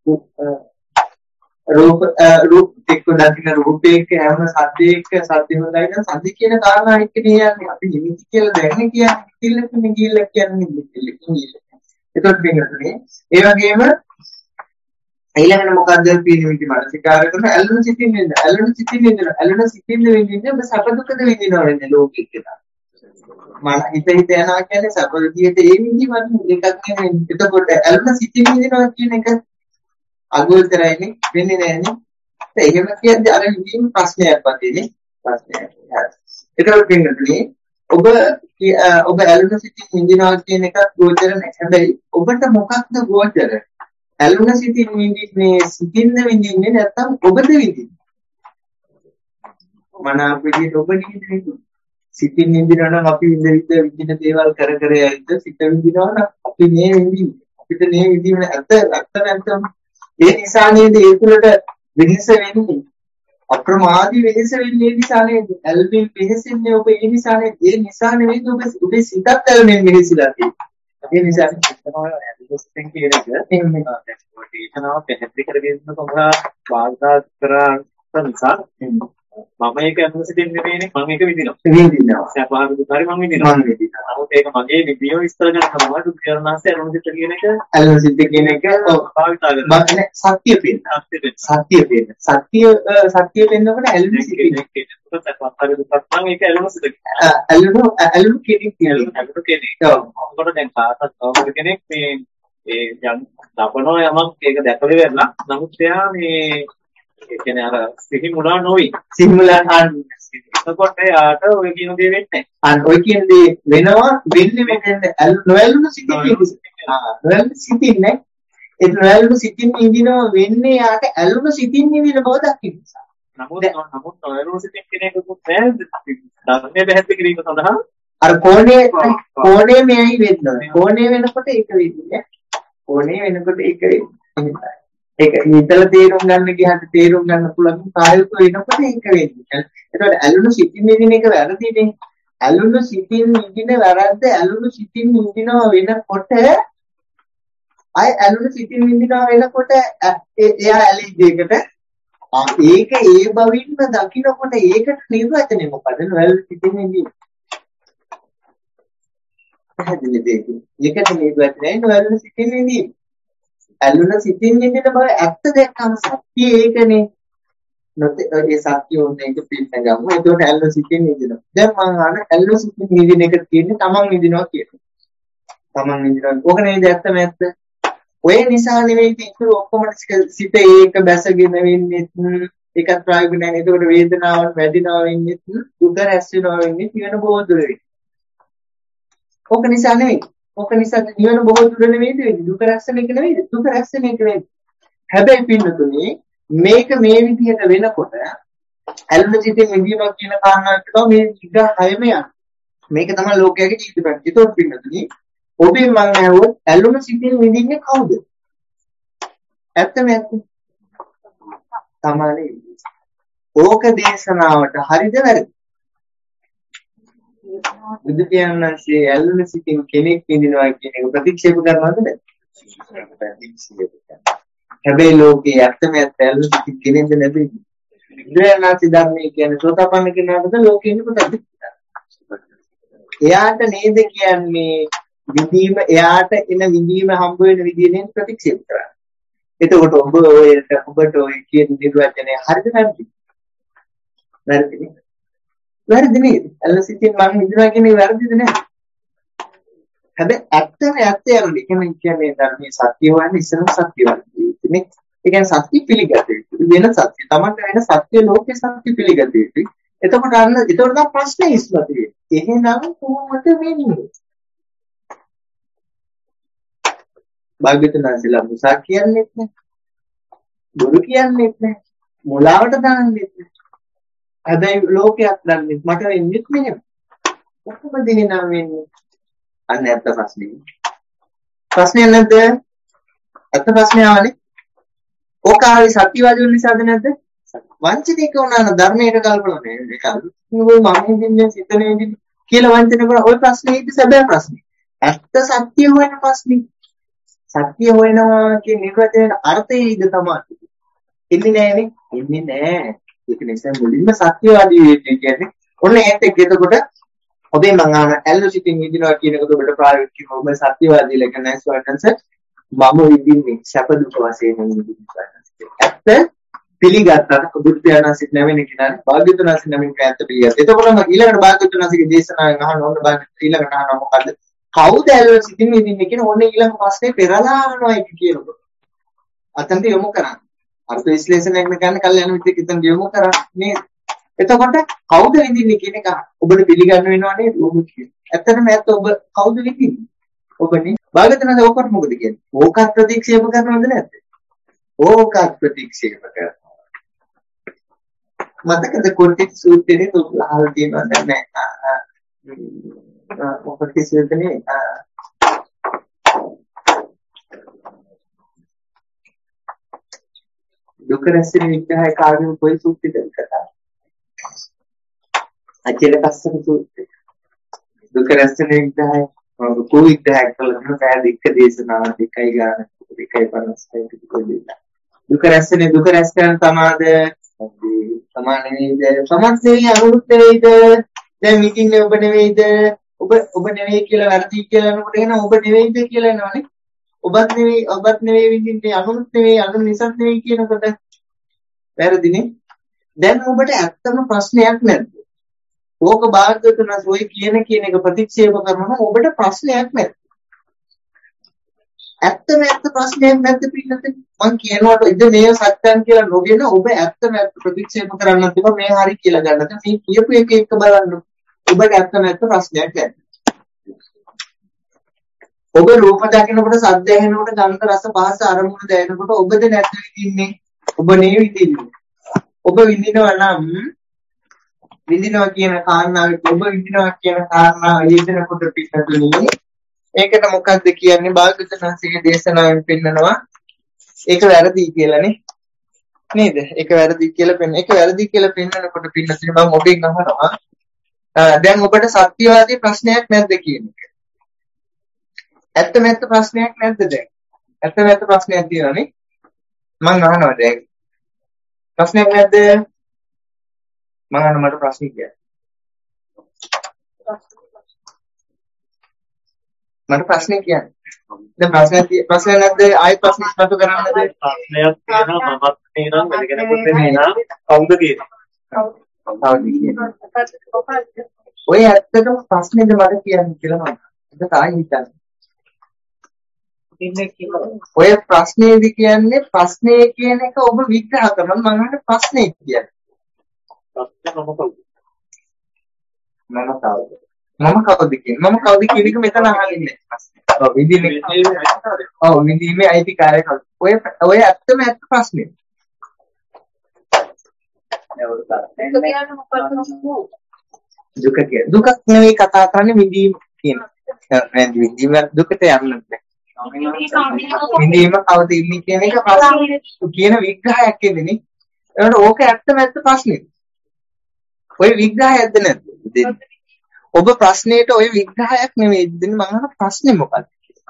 රූප රූප එක්ක දකින්න රූපයක හැම සද්දයක සද්ද හොඳයි නම් සද්ද කියන කාරණා එක්ක කියන්නේ අපි නිමිති කියලා දැනන්නේ කියන්නේ කිල්ලකින් ගිල්ල කියන්නේ කිල්ලකින් ගිල්ල. එතකොට වෙනන්නේ ඒ වගේම ඊළඟට මොකද්ද පිළිමිති මානසිකාර කරන ඇලුන සිතින් වෙන ඇලුන සිතින් වෙන ඇලුන සිතින් වෙන්නේ ඔබ සැප දුකද විඳිනවා වෙන්නේ ලෝකෙක කියලා. මන හිත හිත යනවා කියන්නේ සැප දුකියට ඒ විඳින්නේ එකක් නෙමෙයි. එතකොට ඇලුන සිතින් විඳිනවා කියන එක අගෝචරයිනේ වෙන්නේ නැහැනේ. එහෙම කියන්නේ අර විඳින ප්‍රශ්නයක් වගේනේ ප්‍රශ්නයක්. ඒකවල පින්නතුනේ ඔබ ඔබ ඇලුන සිතින් විඳිනවා කියන එකත් ගෝචර නැහැ. හැබැයි ඔබට මොකක්ද ගෝචර? ඇලුන සිතින් විඳින්නේ සිතින්ද විඳින්නේ නැත්නම් ඔබද විඳින්නේ? මනාප විදිහට ඔබ නිදින්නේ. සිතින් විඳිනවා නම් අපි විඳ විඳ විඳින දේවල් කර කර යයිද සිත විඳිනවා නම් අපි මේ විඳින්නේ. අපිට මේ විඳින ඇත්ත ඇත්ත නැත්නම් ඒ නිසා නේද ඒ තුළට වෙනස වෙන්නේ. අප්‍රමාදී වෙනස වෙන්නේ ඒ නිසා නේද? ඇල්බින් වෙනසෙන්නේ ඔබ ඒ නිසා නේද? ඒ නිසා නෙවෙයි ඔබ ඔබේ සිතත් ඇල්බින් වෙනසලා තියෙන්නේ. ඒ නිසා තමයි ඇඩිස්ටින් කියන එක එන්නේ. ඒකනවා පැහැදිලි කරගෙන සමහර වාර්තා කරා නිසා මම ඒක අනුසිතින් නෙමෙයිනේ මම ඒක විඳිනවා. විඳිනවා. සපහර දුකාරි මම විඳිනවා. මම විඳිනවා. නමුත් ඒක මගේ විදියෝ විස්තර කරනවා දුක්ඛනාස්ත අනුසිත කියන එක අනුසිත කියන එක භාවිතා කරනවා. මම සත්‍ය පෙන්න. සත්‍ය පෙන්න. සත්‍ය පෙන්න. සත්‍ය සත්‍ය පෙන්නකොට අනුසිත කියන එක. ඒක සපහර දුකක් නම් ඒක අනුසිත. අලුණු අලුණු කෙනෙක් කියනවා. අලුණු කෙනෙක්. ඔව්. මොකද දැන් කාටත් කවුරු කෙනෙක් මේ ඒ යම් දපනවා යමක් ඒක දැකලා වෙලා නමුත් එයා මේ ඒ කියන්නේ අර සිහි මුලා නොවි සිහි මුලා එතකොට යාට ඔය කියන දේ වෙන්නේ නැහැ. ඔය කියන දේ වෙනවා වෙන්නේ වෙන්නේ නොඇලුණු සිතින් ආ නොඇලුණු සිතින් නේ ඒ නොඇලුණු සිතින් ඉඳිනවා වෙන්නේ යාට ඇලුණු සිතින් ඉඳින බව දකින්න නිසා. නමුත් නමුත් නොඇලුණු සිතින් කෙනෙකුත් නැහැ ධර්මයේ පැහැදිලි කිරීම සඳහා අර කෝණේ කෝණේ මෙයි වෙන්නේ. කෝණේ වෙනකොට ඒක වෙන්නේ. කෝණේ වෙනකොට ඒක වෙන්නේ. ඒක හිතලා තේරුම් ගන්න ගියහත් තේරුම් ගන්න පුළුවන් කායක වෙනකොට ඒක වෙන්නේ. එතකොට ඇලුණු සිතින් නිදින එක වැරදිනේ. ඇලුණු සිතින් නිදින වැරද්ද ඇලුණු සිතින් නිදිනවා වෙනකොට අය ඇලුණු සිතින් නිදිනවා වෙනකොට එයා ඇලි දෙයකට ඒක ඒ බවින්ම දකින්නකොට ඒකට නිර්වචනය මොකද? ඇලුණු සිතින් නිදින. පැහැදිලි දෙයක්. ඒකට නිර්වචනය ඇලුණු සිතින් නිදින. ඇලුන සිතින් නිදින බව ඇත්ත දැක්කම සත්‍ය ඒකනේ. නොතේ ඒ සත්‍ය උන්නේ ඒක පිළිගමු. ඒකට ඇලුන සිතින් නිදිනවා. දැන් මම අහන ඇලුන සිතින් නිදින එක කියන්නේ තමන් නිදිනවා කියන්නේ. තමන් නිදිනවා. ඕක නේද ඇත්තම ඇත්ත. ඔය නිසා නෙවෙයි ඉතුරු ඔක්කොම සිත ඒක බැසගෙන වෙන්නේ. ඒකත් ප්‍රායෝගික නැහැ. ඒකට වේදනාවන් වැඩිනවා වෙන්නේ. දුක රැස් වෙනවා වෙන්නේ. නිවන බොහෝ දුර වෙන්නේ. ඕක නිසා නෙවෙයි. ඕක නිසා නිවන බොහෝ දුර නෙවෙයිද වෙන්නේ. දුක රැස්න එක නෙවෙයිද? දුක රැස්න එක වෙන්නේ. හැබැයි පින්නතුනේ මේක මේ විදිහට වෙනකොට ඇලුන සිතින් විඳීමක් කියන කාරණාවට තමයි මේ විග්‍රහ හයම යන්නේ. මේක තමයි ලෝකයේ ජීවිත පැත්තේ. ඒතකොට පින්නතුනේ ඔබෙන් මම අහුවොත් ඇලුන සිතින් විඳින්නේ කවුද? ඇත්තම ඇත්ත. තමයි. ඕක දේශනාවට හරිද වැරදිද? බුදු පියාණන්සේ ඇලුන සිතින් කෙනෙක් විඳිනවා කියන එක ප්‍රතික්ෂේප කරනවද නැද්ද? ප්‍රතික්ෂේප කරනවා. හැබැයි ලෝකේ ඇත්තම ඇලුන සිතින් කෙනෙක්ද නැද්ද? බුදුරජාණන්සේ ධර්මයේ කියන්නේ සෝතාපන්න කෙනාටද ලෝකේ ඉන්න කොටද? එයාට නේද කියන්නේ විඳීම එයාට එන විඳීම හම්බ වෙන විදිය නේද ප්‍රතික්ෂේප කරන්නේ. එතකොට ඔබ ඔයට ඔබට ඔය කියන නිර්වචනය හරිද නැද්ද? වැරදිනේ. වැරදි නේද? ඇල්ලසිතින් මම හිතනවා කියන්නේ වැරදිද නැහැ. හැබැයි ඇත්තම ඇත්ත යන්නේ කියන්නේ කියන්නේ ධර්මයේ සත්‍ය හොයන්නේ ඉස්සරහ සත්‍ය හොයන්නේ. ඒ කියන්නේ සත්‍ය පිළිගත යුතුයි. වෙන සත්‍ය. Tamanට වෙන සත්‍ය ලෝකේ සත්‍ය පිළිගත යුතුයි. එතකොට අන්න එතකොට තමයි ප්‍රශ්නේ ඉස්මතු වෙන්නේ. එහෙනම් කොහොමද වෙන්නේ? භාග්‍යවතුන්සලා මුසා කියන්නේත් නැහැ. බොරු කියන්නේත් නැහැ. මුලාවට දාන්නෙත් නැහැ. හැබැයි ලෝකයක් දන්නේ මට වෙන්නේත් මෙහෙම. කොහොමද එහෙනම් වෙන්නේ? අන්න ඇත්ත ප්‍රශ්නේ. ප්‍රශ්නේ නැද්ද? ඇත්ත ප්‍රශ්නේ ආවනේ. ඕක ආවේ සත්‍යවාදී නිසාද නැද්ද? වංචනික වුණා නම් ධර්මයට කල්පනා නෑ. ඒක අලුත් මම හිතන්නේ සිතන විදිහ කියලා වංචන කරා. ওই ප්‍රශ්නේ ඉතින් සැබෑ ප්‍රශ්නේ. ඇත්ත සත්‍ය හොයන ප්‍රශ්නේ. සත්‍ය හොයනවා කියන නිර්වචනයේ අර්ථය ඉද තමයි. ඉන්නේ නෑනේ. ඉන්නේ නෑ. ඒක නිසා මුලින්ම සත්‍යවාදී වෙන්නේ කියන්නේ ඔන්න ඒත් එක්ක එතකොට ඔබේ මං අහන ඇල්ලසිතින් විඳිනවා කියන එකට ඔබට ප්‍රායෝගිකව ඔබ සත්‍යවාදී ලක නැහැ ස්වයන්ස මම විඳින්නේ සැප දුක වශයෙන් විඳින්නේ. ඇත්ත පිළිගත්තා බුදු පියාණන්සිට නැවෙන්නේ කියලා භාග්‍යවතුන්සි නැවෙන කැත්ත පිළිගත්තා. එතකොටම ඊළඟට භාග්‍යවතුන්සිගේ දේශනාවෙන් අහන ඕන බලන්න ඊළඟට අහනවා මොකද්ද? කවුද ඇල්ලසිතින් විඳින්නේ කියන ඕනේ ඊළඟ ප්‍රශ්නේ පෙරලා අහනවා ඒක කියනකොට. අතන්ට යොමු කරන්නේ. අර්ථ විශ්ලේෂණයක් ගන්න කල්යනා මිත්‍රෙක් එතන යොමු කරන්නේ. එතකොට කවුද විඳින්නේ කියන එක ඔබට පිළිගන්න වෙනවා නේද? ඔබ කියන. ඇත්තටම ඇත්ත ඔබ කවුද විඳින්නේ? ඔබනේ. භාග්‍යවතුන්සි ඕකට මොකද කියන්නේ? ඕක ප්‍රතික්ෂේප කරනවද නැද්ද? ඕක ප්‍රතික්ෂේප කරනවා. මතකද කොටික් සූත්‍රයේ තුලහල් තියෙනවා දැන් නෑ මොකද කිසිවෙකනේ දුක රැසින විග්‍රහය කාර්යම කොයි සූත්‍රයද කතා අචල කස්සක සූත්‍රය දුක රැසින විග්‍රහය කොයි විග්‍රහයක් කළාද පැය දෙක දේශනාවක් එකයි ගන්න එකයි පරස්පරයෙන් කිව්වා දුක රැසින දුක රැස් කරන තමාද සමාන නෙවෙයිද සමත් නෙවෙයි අනුරුත් නෙවෙයිද දැන් විඳින්නේ ඔබ නෙවෙයිද ඔබ ඔබ නෙවෙයි කියලා වැරදි කියලා නේද එහෙනම් ඔබ නෙවෙයිද කියලා එනවනේ ඔබත් නෙවෙයි ඔබත් නෙවෙයි විඳින්නේ අනුරුත් නෙවෙයි අනු නිසත් නෙවෙයි කියනකොට වැරදිනේ දැන් ඔබට ඇත්තම ප්‍රශ්නයක් නැද්ද ඕක භාග්‍යවතුන් ඔය කියන කියන එක ප්‍රතික්ෂේප කරනවා ඔබට ප්‍රශ්නයක් නැද්ද ඇත්තම ඇත්ත ප්‍රශ්නයක් නැද්ද පිළිගන්න මම කියනකොට ඉත මේ සත්‍යයන් කියලා නොගෙන ඔබ ඇත්තම ඇත්ත ප්‍රතික්ෂේප කරන්න තිබා මේ හරි කියලා ගන්නද මේ කියපු එක එක බලන්න ඔබට ඇත්තම ඇත්ත ප්‍රශ්නයක් නැද්ද ඔබ රූප දකිනකොට ශබ්ද ඇහෙනකොට ගන්ධ රස පහස අරමුණු දැනෙනකොට ඔබද නැත් විඳින්නේ ඔබ නේ විඳින්නේ ඔබ විඳිනවා නම් විඳිනවා කියන කාරණාවෙත් ඔබ විඳිනවා කියන කාරණාව යෙදෙනකොට පිටතුනේ ඒකට මොකක්ද කියන්නේ භාග්‍යවතුන්සේගේ දේශනාවෙන් පෙන්නනවා ඒක වැරදි කියලානේ නේද ඒක වැරදි කියලා පෙන්න ඒක වැරදි කියලා පෙන්නනකොට පින්නතුනේ මම ඔබෙන් අහනවා දැන් ඔබට සත්‍යවාදී ප්‍රශ්නයක් නැද්ද කියන එක ඇත්ත නැත්ත ප්‍රශ්නයක් නැද්ද දැන් ඇත්ත නැත්ත ප්‍රශ්නයක් තියෙනවනේ මම අහනවා දැන් ප්‍රශ්නයක් නැද්ද මම අහන මට ප්‍රශ්න කියන්න මට ප්‍රශ්නේ කියන්න. දැන් ප්‍රශ්නයක් ප්‍රශ්නයක් නැද්ද? ආයෙත් ප්‍රශ්න ඉස්මතු කරන්නද? ප්‍රශ්නයක් තියෙනවා මමත් නේනම් වෙන කෙනෙකුත් නේනම් කවුද කියන්නේ? කවුද කියන්නේ? ඔය ඇත්තටම ප්‍රශ්නේද මට කියන්න කියලා මම. ඒක තායි හිතන්නේ. ඔය ප්‍රශ්නේදි කියන්නේ ප්‍රශ්නේ කියන එක ඔබ විග්‍රහ කරනවා මම අහන්නේ ප්‍රශ්නේ කියන්නේ. ප්‍රශ්නේ මම කවුද? මම කවුද? මම කවුද කියන්නේ මම කවුද කියන එක මෙතන අහන්නේ ඔව් විඳින්නේ ඔව් විඳීමේ අයිතිකාරය කවුද ඔය ඔය ඇත්තම ඇත්ත ප්‍රශ්නේ දුක කියන දුක නෙවෙයි කතා කරන්නේ විඳීම කියන නේද විඳීම දුකට යන්නේ නැහැ විඳීම කවුද ඉන්නේ කියන එක ප්‍රශ්නේ කියන විග්‍රහයක් එන්නේ ඒකට ඕක ඇත්තම ඇත්ත ප්‍රශ්නේ ඔය විග්‍රහයක්ද නැද්ද දෙන්නේ ඔබ ප්‍රශ්නෙට ඔය විග්‍රහයක් නෙවෙයි දෙන්නේ මම අහන ප්‍රශ්නේ මොකක්ද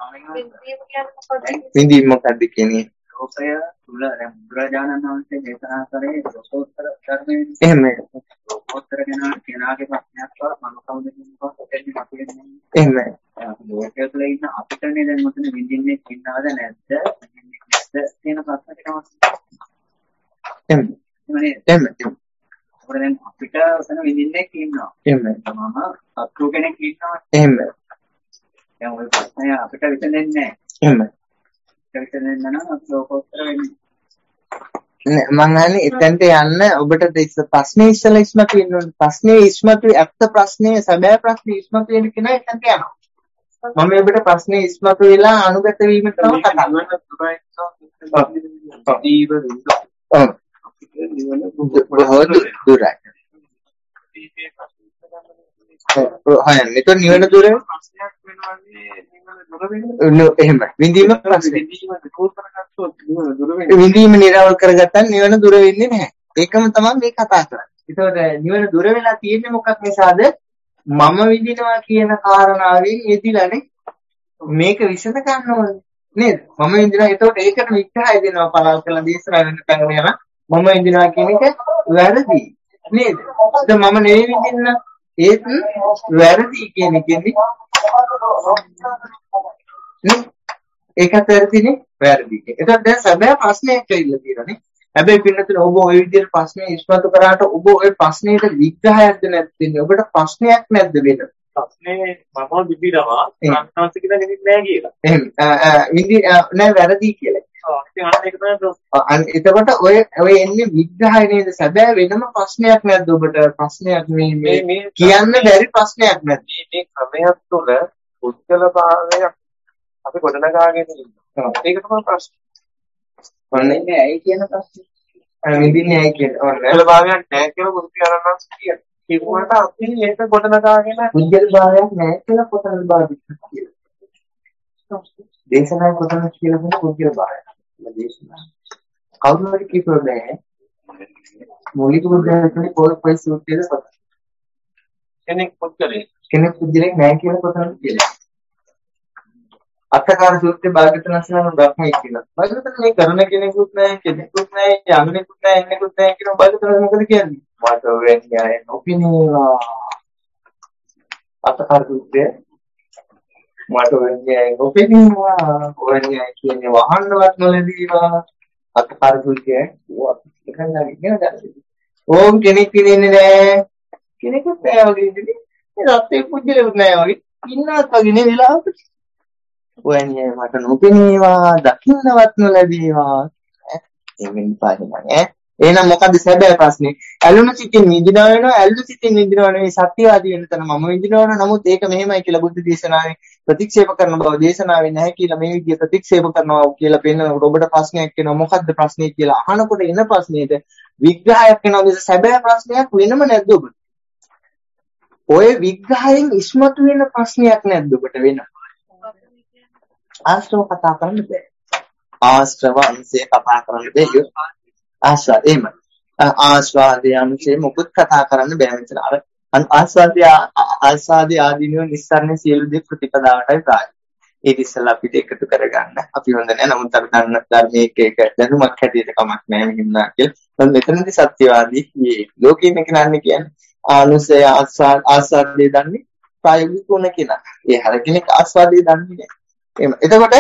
විඳීම මොකක්ද කියන්නේ ලෝකය තුල දැන් බුදුරජාණන් වහන්සේ දේශනා කරේ ලෝකෝත්තර ධර්මයේ එහෙම ලෝකෝත්තර කෙනාගේ ප්‍රශ්නයක් වල මම කවුද කියනකොට ඔතෙන්දි මතුවෙන්නේ එහෙම ලෝකය තුල ඉන්න අපිටනේ දැන් මොකද විඳින්නේ ඉන්නවද නැද්ද විඳින්නේ නැද්ද කියන ප්‍රශ්න තමයි එහෙම එහෙම අපිට දැන් අපිට ඔතන විඳින්නෙක් ඉන්නවා. එහෙමයි. මම අක්කු කෙනෙක් ඉන්නවා. එහෙමයි. දැන් ওই ප්‍රශ්නය අපිට විසඳෙන්නේ නැහැ. එහෙමයි. අපිට විසඳෙන්න නම් අපි ලෝකෝත්තර වෙන්නේ. නෑ මං අහන්නේ එතනට යන්න ඔබට ඉස්ස ප්‍රශ්නේ ඉස්සලා ඉස්මතු වෙන්න ඕනේ. ප්‍රශ්නේ ඉස්මතු ඇත්ත ප්‍රශ්නේ සැබෑ ප්‍රශ්නේ ඉස්මතු වෙන කෙනා එතනට යනවා. මම ඔබට ප්‍රශ්නේ ඉස්මතු වෙලා අනුගත වීම තමයි කතා කරන්නේ. ඔව්. බොහෝ දුරයි. හොයන්න. ඒක නිවන දුර ප්‍රශ්නයක් වෙනවානේ නිවන දුර වෙන්නේ. එහෙම. විඳීම ප්‍රශ්නේ. විඳීම දුර කරගත්තොත් නිවන දුර වෙන්නේ. විඳීම නිරවල් කරගත්තා නිවන දුර වෙන්නේ නැහැ. ඒකම තමයි මේ කතා කරන්නේ. ඒතකොට නිවන දුර වෙලා තියෙන්නේ මොකක් නිසාද? මම විඳිනවා කියන කාරණාවෙන් යෙදිලානේ මේක විසඳ ගන්න ඕනේ. නේද? මම විඳිනවා. ඒතකොට ඒකට විග්‍රහය දෙනවා පළල් කරලා දේශනා වෙන තැන යන මම විඳිනවා කියන එක වැරදි. නේද? දැන් මම නෙවෙයි විඳින්න ඒත් වැරදි කියන එකෙන්නේ නේ ඒකත් වැරදිනේ වැරදි. ඒකට දැන් සැබෑ ප්‍රශ්නයක් ඇවිල්ලා තියෙනනේ. හැබැයි පින්නතුන ඔබ ওই විදිහට ප්‍රශ්නේ ඉස්මතු කරාට ඔබ ওই ප්‍රශ්නේට විග්‍රහයක්ද නැත්නම් ඔබට ප්‍රශ්නයක් නැද්ද වෙන? ප්‍රශ්නේ මම විඳිනවා සංස්කෘතික කියලා නෙමෙයි නෑ කියලා. එහෙම විඳි නෑ වැරදි කියලා. එතකොට ඔය ඔය එන්නේ විග්‍රහය නේද? සැබෑ වෙනම ප්‍රශ්නයක් නැද්ද ඔබට? ප්‍රශ්නයක් මේ මේ කියන්න බැරි ප්‍රශ්නයක් නැද්ද? මේ ක්‍රමයක් තුළ පුද්ගල භාවයක් අපි ගොඩනගාගෙන ඉන්නවා. ඒක තමයි ප්‍රශ්නේ. ඔන්නේ ඇයි කියන ප්‍රශ්නේ. අර විඳින්නේ ඇයි කියන. ඔන්න පුද්ගල භාවයක් නැහැ කියලා පුරුදු කරනවා කියන. ඒකට අපි ඒක ගොඩනගාගෙන පුද්ගල භාවයක් නැහැ කියලා කොතනද බාදිත කියලා. දේශනා කොතනද කියලා කියන පුද්ගල භාවය. දේශනා කවුරු හරි කියපුවා නෑ මූලික බුද්ධාගමේ පොල් පොයි සූත්‍රයේද සත කෙනෙක් පුද්ගලෙක් කෙනෙක් පුද්ගලෙක් නෑ කියලා කොතනද කියලා අටකාර සූත්‍රයේ භාග්‍යවතුන් වහන්සේ බ්‍රහ්මයි කියලා භාග්‍යවතුන් මේ කරන කෙනෙකුත් නෑ කෙනෙකුත් නෑ යන්නෙකුත් නෑ එන්නෙකුත් නෑ කියන භාග්‍යවතුන් මොකද කියන්නේ මට වෙන්නේ නොපිනේවා අටකාර සූත්‍රයේ මට වෙන්නේ නොපෙනීවා ඔයන්නේ කියන්නේ වහන්නවත් නොලැබීවා අත්කාර සූත්‍රය එකක් නෑ ඕම් කෙනෙක් ඉන්නේ නෑ කෙනෙකුත් නෑ වගේ ඉන්නේ ඒ රත්ේ පුජ්‍යලෙත් නෑ වගේ ඉන්නවත් වගේ නේ වෙලාවකට ඔයන්නේ මට නොපෙනීවා දකින්නවත් නොලැබීවා එමින් පාදමනේ එහෙනම් මොකද්ද සැබෑ ප්‍රශ්නේ ඇලුණු සිතින් නිදිනවා වෙනවා ඇලුණු සිතින් නිදිනවා නෙවෙයි සත්‍යවාදී වෙන තැන මම විඳිනවනේ නමුත් ඒක මෙහෙමයි කියලා බුද්ධ දේශනාවේ ප්‍රතික්ෂේප කරන බව දේශනාවේ නැහැ කියලා මේ විදිය ප්‍රතික්ෂේප කරනවා කියලා පෙන්නනකොට ඔබට ප්‍රශ්නයක් එනවා මොකද්ද ප්‍රශ්නේ කියලා අහනකොට එන ප්‍රශ්නේට විග්‍රහයක් එනවා මිස සැබෑ ප්‍රශ්නයක් වෙනම නැද්ද ඔබට ඔය විග්‍රහයෙන් ඉස්මතු වෙන ප්‍රශ්නයක් නැද්ද ඔබට වෙන ආශ්‍රව කතා කරන්න බෑ ආශ්‍රව අංශය කතා කරන්න බෑ ආස්වාද එහෙම ආස්වාදයේ අංශේ මොකුත් කතා කරන්න බෑ මෙතන අර ආස්වාදයේ ආස්වාදයේ ආදීනව නිස්සාරණ සියලු දේ ප්‍රතිපදාවටයි ප්‍රාය. ඒක ඉස්සෙල්ලා අපිට එකතු කරගන්න. අපි හොඳ නැහැ. නමුත් අර දන්න ධර්මයේ එක එක දැනුමක් හැටියට කමක් නැහැ මෙහින්නා කියලා. මෙතනදී සත්‍යවාදී කියේ. ලෝකෙින් කෙනාන්නේ කියන්නේ ආනුසය ආස්වාද ආස්වාදයේ දන්නේ ප්‍රායෝගික වුණ කෙනා. ඒ හර කෙනෙක් ආස්වාදයේ දන්නේ නැහැ. එහෙම. එතකොට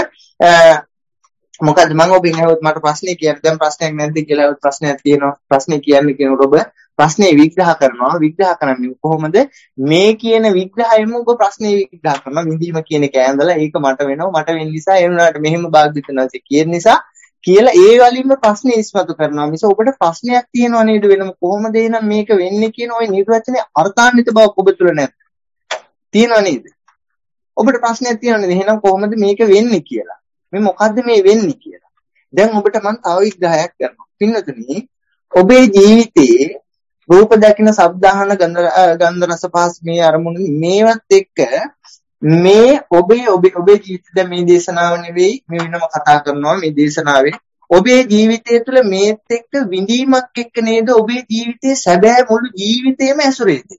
මොකද මම ඔබෙන් අහුවත් මට ප්‍රශ්නේ කියන්න දැන් ප්‍රශ්නයක් නැද්ද කියලා අහුවත් ප්‍රශ්නයක් තියෙනවා ප්‍රශ්නේ කියන්නේ කියනකොට ඔබ ප්‍රශ්නේ විග්‍රහ කරනවා විග්‍රහ කරන්නේ කොහොමද මේ කියන විග්‍රහයෙන්ම ඔබ ප්‍රශ්නේ විග්‍රහ කරනවා විඳීම කියන එක ඇඳලා ඒක මට වෙනවා මට වෙන නිසා ඒ වුණාට මෙහෙම භාග්‍යතුන්සේ කියන නිසා කියලා ඒ වලින්ම ප්‍රශ්නේ ඉස්මතු කරනවා මිස ඔබට ප්‍රශ්නයක් තියෙනව නේද වෙනම කොහොමද එහෙනම් මේක වෙන්නේ කියන ওই නිර්වචනයේ අර්ථාන්විත බවක් ඔබ තුල නැද්ද තියෙනව නේද ඔබට ප්‍රශ්නයක් තියෙනව නේද එහෙනම් කොහොමද මේක වෙන්නේ කියලා මේ මොකද්ද මේ වෙන්නේ කියලා. දැන් ඔබට මම තව විග්‍රහයක් කරනවා. පින්නතුනි ඔබේ ජීවිතේ රූප දකින, ශබ්ද අහන, ගන්ධ ගන්ධ රස පහස් මේ අරමුණු මේවත් එක්ක මේ ඔබේ ඔබේ ඔබේ ජීවිතේ දැන් මේ දේශනාව නෙවෙයි මේ වෙනම කතා කරනවා මේ දේශනාවේ ඔබේ ජීවිතය තුළ මේත් එක්ක විඳීමක් එක්ක නේද ඔබේ ජීවිතේ සැබෑ මුළු ජීවිතේම ඇසුරේදී.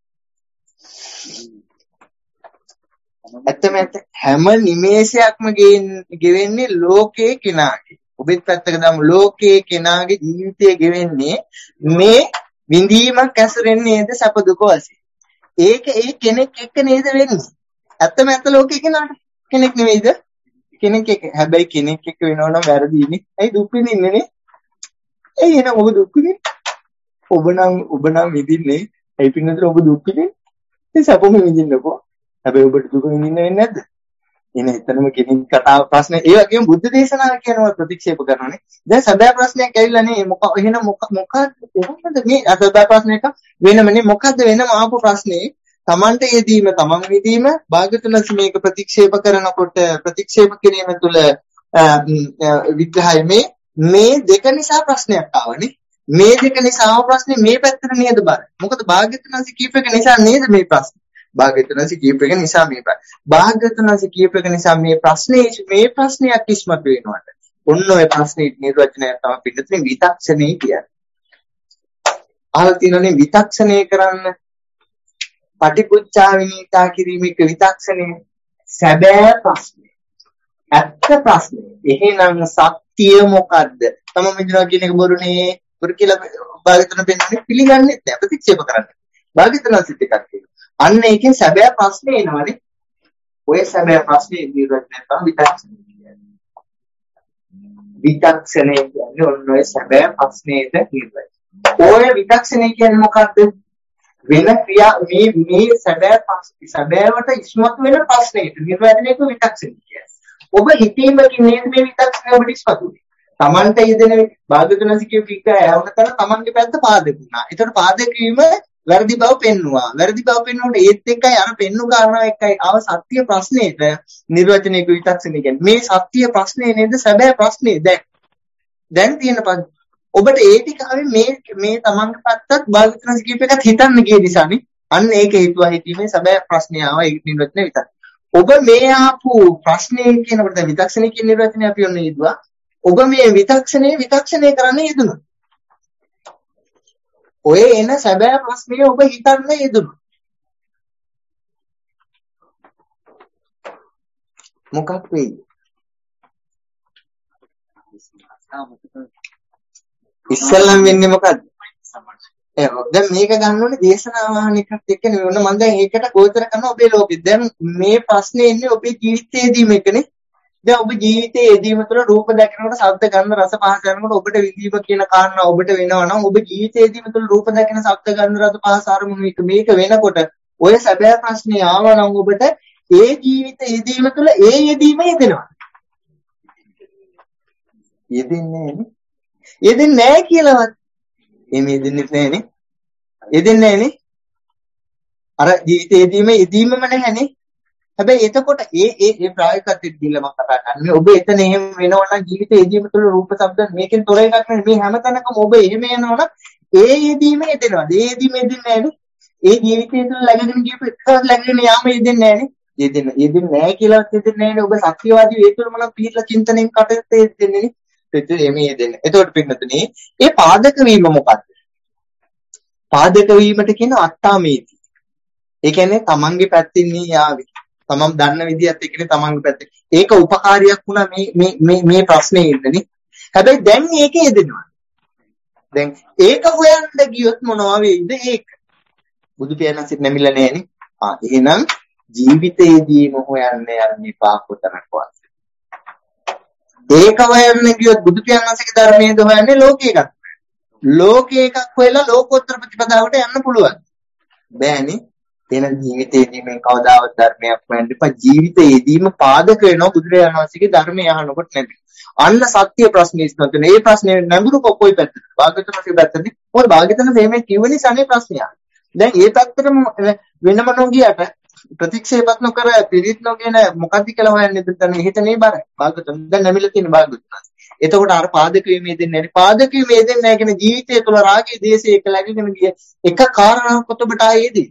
ඇත්තම ඇත්ත හැම නිමේෂයක්ම ගෙවෙන්නේ ලෝකේ කෙනාගේ. ඔබෙත් පැත්තක දාමු ලෝකේ කෙනාගේ ජීවිතය ගෙවෙන්නේ මේ විඳීමක් ඇසුරෙන් නේද සැප දුක වශයෙන්. ඒක ඒ කෙනෙක් එක්ක නේද වෙන්නේ. ඇත්තම ඇත්ත ලෝකේ කෙනාට කෙනෙක් නෙවෙයිද? කෙනෙක් එක්ක. හැබැයි කෙනෙක් එක්ක වෙනවනම් වැරදිනේ. ඇයි දුක් විඳින්නේ නේ? ඇයි එහෙනම් ඔබ දුක් විඳින්නේ? ඔබ නම් ඔබ නම් විඳින්නේ ඒ පින්නතර ඔබ දුක් විඳින්නේ. ඒ සැපම විඳින්නකෝ. හැබැයි ඔබට දුක විඳින්න වෙන්නේ නැද්ද? එන එතනම කෙනෙක් කතාව ප්‍රශ්නේ ඒ වගේම බුද්ධ දේශනාව කියනවා ප්‍රතික්ෂේප කරනවානේ. දැන් සැබෑ ප්‍රශ්නයක් ඇවිල්ලා නේ මොක එහෙනම් මොක මොකක්ද කොහොමද මේ සැබෑ ප්‍රශ්නයක වෙනමනේ මොකද්ද වෙනම ආපු ප්‍රශ්නේ තමන්ට යෙදීම තමන් විදීම භාගතුනස් මේක ප්‍රතික්ෂේප කරනකොට ප්‍රතික්ෂේප කිරීම තුළ විග්‍රහය මේ මේ දෙක නිසා ප්‍රශ්නයක් ආවනේ. මේ දෙක නිසා ආව ප්‍රශ්නේ මේ පැත්තට නේද බර. මොකද භාගතුනස් කීප එක නිසා නේද මේ ප්‍රශ්නේ. භාග්‍යවතුන්ස කීප එක නිසා මේ භාග්‍යවතුන්ස කීප එක නිසා මේ ප්‍රශ්නේ මේ ප්‍රශ්නයක් ඉස්මතු වෙනවාට ඔන්න ඔය ප්‍රශ්නේ නිර්වචනය තමයි පිටතින් විතක්ෂණේ කියන්නේ. අහලා තියෙනනේ විතක්ෂණය කරන්න පටිපුච්චා විනීතා කිරීමේ විතක්ෂණය සැබෑ ප්‍රශ්නේ. ඇත්ත ප්‍රශ්නේ. එහෙනම් සත්‍ය මොකද්ද? තම මිදුනා කියන එක බොරුනේ. බොරු කියලා භාග්‍යවතුන් පෙන්නන්නේ පිළිගන්නේ නැහැ ප්‍රතික්ෂේප කරන්නේ. භාග්‍යවතුන්ස එකක් කියනවා. අන්න ඒකෙන් සැබෑ ප්‍රශ්නේ එනවනේ. ඔය සැබෑ ප්‍රශ්නේ නිර්වචනය තමයි විතක්ෂණය කියන්නේ. විතක්ෂණය කියන්නේ ඔන්න ඔය සැබෑ ප්‍රශ්නේට නිර්වචනය. ඔය විතක්ෂණය කියන්නේ මොකද්ද? වෙන ක්‍රියා මේ මේ සැබෑ ප්‍රශ්නේ සැබෑවට ඉස්මතු වෙන ප්‍රශ්නේට නිර්වචනයක විතක්ෂණය කියන්නේ. ඔබ හිතීමකින් නේද මේ විතක්ෂණය ඔබට ඉස්මතු වෙන්නේ. Tamante යෙදෙන භාග්‍යවතුන්ස කියපු විග්‍රහය අවුනතර Tamanගේ පැත්ත පාදක වුණා. ඒතකොට පාදක වීම වැරදි බව පෙන්නවා. වැරදි බව පෙන්වනකොට ඒත් එක්කයි අර පෙන්නු කාරණාව එක්කයි ආව සත්‍ය ප්‍රශ්නේට නිර්වචනයක විතක්ෂණය කියන්නේ. මේ සත්‍ය ප්‍රශ්නේ නේද සැබෑ ප්‍රශ්නේ දැන්. දැන් තියෙන ඔබට ඒ ටික ආවේ මේ මේ තමන්ගේ පැත්තත් භාග්‍යවතුන්ස කියප එකත් හිතන්න ගිය නිසානේ. අන්න ඒක හේතුව හිතීමේ සැබෑ ප්‍රශ්නේ ආවා ඒක නිර්වචනය විතර. ඔබ මේ ආපු ප්‍රශ්නේ කියනකොට දැන් විතක්ෂණය කියන නිර්වචනය අපි ඔන්න යෙදුවා. ඔබ මේ විතක්ෂණේ විතක්ෂණය කරන්න යෙදුණා. ඔය එන සැබෑ ප්‍රශ්නේ ඔබ හිතන්න යෙදුණා. මොකක් වෙයි? ඉස්සල්ලාම වෙන්නේ මොකද්ද? ඒ දැන් මේක ගන්න ඕනේ දේශනා වාහන එකත් එක්ක නෙවෙයි. ඔන්න මම දැන් ඒකට ගෝචර කරනවා ඔබේ ලෝකෙ. දැන් මේ ප්‍රශ්නේ එන්නේ ඔබේ ජීවිතයේදී මේකනේ. දැන් ඔබ ජීවිතයේ යෙදීම තුළ රූප දැකනකොට, ශබ්ද ගන්න, රස පහස ගන්නකොට ඔබට විඳීම කියන කාරණා ඔබට වෙනවා නම් ඔබ ජීවිතයේ යෙදීම තුළ රූප දැකන, ශබ්ද ගන්න, රස පහස අරමුණු මේක මේක වෙනකොට ඔය සැබෑ ප්‍රශ්නේ ආවා නම් ඔබට ඒ ජීවිතයේ යෙදීම තුළ ඒ යෙදීම යෙදෙනවා. යෙදෙන්නේ නේ. යෙදෙන්නේ නැහැ කියලාවත්. එහෙම යෙදෙන්නේ නැහැනේ. යෙදෙන්නේ නැහැනේ. අර ජීවිතයේදීම යෙදීමම නැහැනේ. හැබැයි එතකොට ඒ ඒ ඒ ප්‍රායෝගිකත්වයට දීලා මම කතා කරන්නේ ඔබ එතන එහෙම වෙනවා නම් ජීවිතයේ යෙදීම තුළ රූප ශබ්ද මේකෙන් තොර එකක් නෙමෙයි මේ හැම තැනකම ඔබ එහෙම යනවා නම් ඒ යෙදීම යෙදෙනවා. ඒ යෙදීම යෙදෙන්නේ නැහැනේ. ඒ ජීවිතය තුළ läගගෙන ගියපු එකක් läගගෙන යාම යෙදෙන්නේ නැහැනේ. යෙදෙන්න යෙදෙන්නේ නැහැ කියලාවත් යෙදෙන්නේ නැහැනේ. ඔබ සත්‍යවාදී ඒ තුළම නම් පිළිලා චින්තනයෙන් කටයුතු යෙදෙන්නේ නේ. ඒත් එමේ යෙදෙන්නේ. එතකොට පින්නතුනේ මේ පාදක වීම මොකක්ද? පාදක වීමට කියන අත්තාමේති. ඒ කියන්නේ තමන්ගේ පැත්තෙන් නී යාවේ. තමන් දන්න විදිහත් එක්කනේ තමන්ගේ පැත්තේ. ඒක උපකාරියක් වුණා මේ මේ මේ මේ ප්‍රශ්නේ ඉන්නනේ. හැබැයි දැන් මේක යෙදෙනවා. දැන් ඒක හොයන්න ගියොත් මොනවා වෙයිද ඒක? බුදු පියාණන්සෙත් නැමිලා නැහැනේ. ආ එහෙනම් ජීවිතයේදීම හොයන්න යන්නේ පා කොතරක්වත්. ඒක හොයන්න ගියොත් බුදු පියාණන්සේගේ ධර්මයේද හොයන්නේ ලෝකයකට. ලෝකේ එකක් හොයලා ලෝකෝත්තර ප්‍රතිපදාවට යන්න පුළුවන්. බෑනේ. එහෙනම් ජීවිතයේදී මේ කවදාවත් ධර්මයක් හොයන්න එපා. ජීවිතයේදීම පාදක වෙනවා බුදුරජාණන් වහන්සේගේ ධර්මය අහනකොට නැති. අන්න සත්‍ය ප්‍රශ්නේ ඉස්මතු වෙන. ඒ ප්‍රශ්නේ නැඹුරු කොයි පැත්තද? භාග්‍යවතුන්ගේ පැත්තද? මොකද භාග්‍යවතුන් මේ කිව්ව නිසානේ ප්‍රශ්නය. දැන් ඒ පැත්තටම වෙනම නොගියට ප්‍රතික්ෂේපත් නොකර පිළිත් නොගෙන මොකද්ද කියලා හොයන්නේ දැන් හිතනේ බර. භාග්‍යවතුන් දැන් නැමිලා තියෙන භාග්‍යවතුන්. එතකොට අර පාදක වීමේ දෙන්නේ නැහැ. පාදක වීමේ දෙන්නේ නැහැ කියන ජීවිතය තුළ රාගයේ දේශයේ එක läගගෙන ගිය එක කාරණාවක් ඔබට ආයේදී.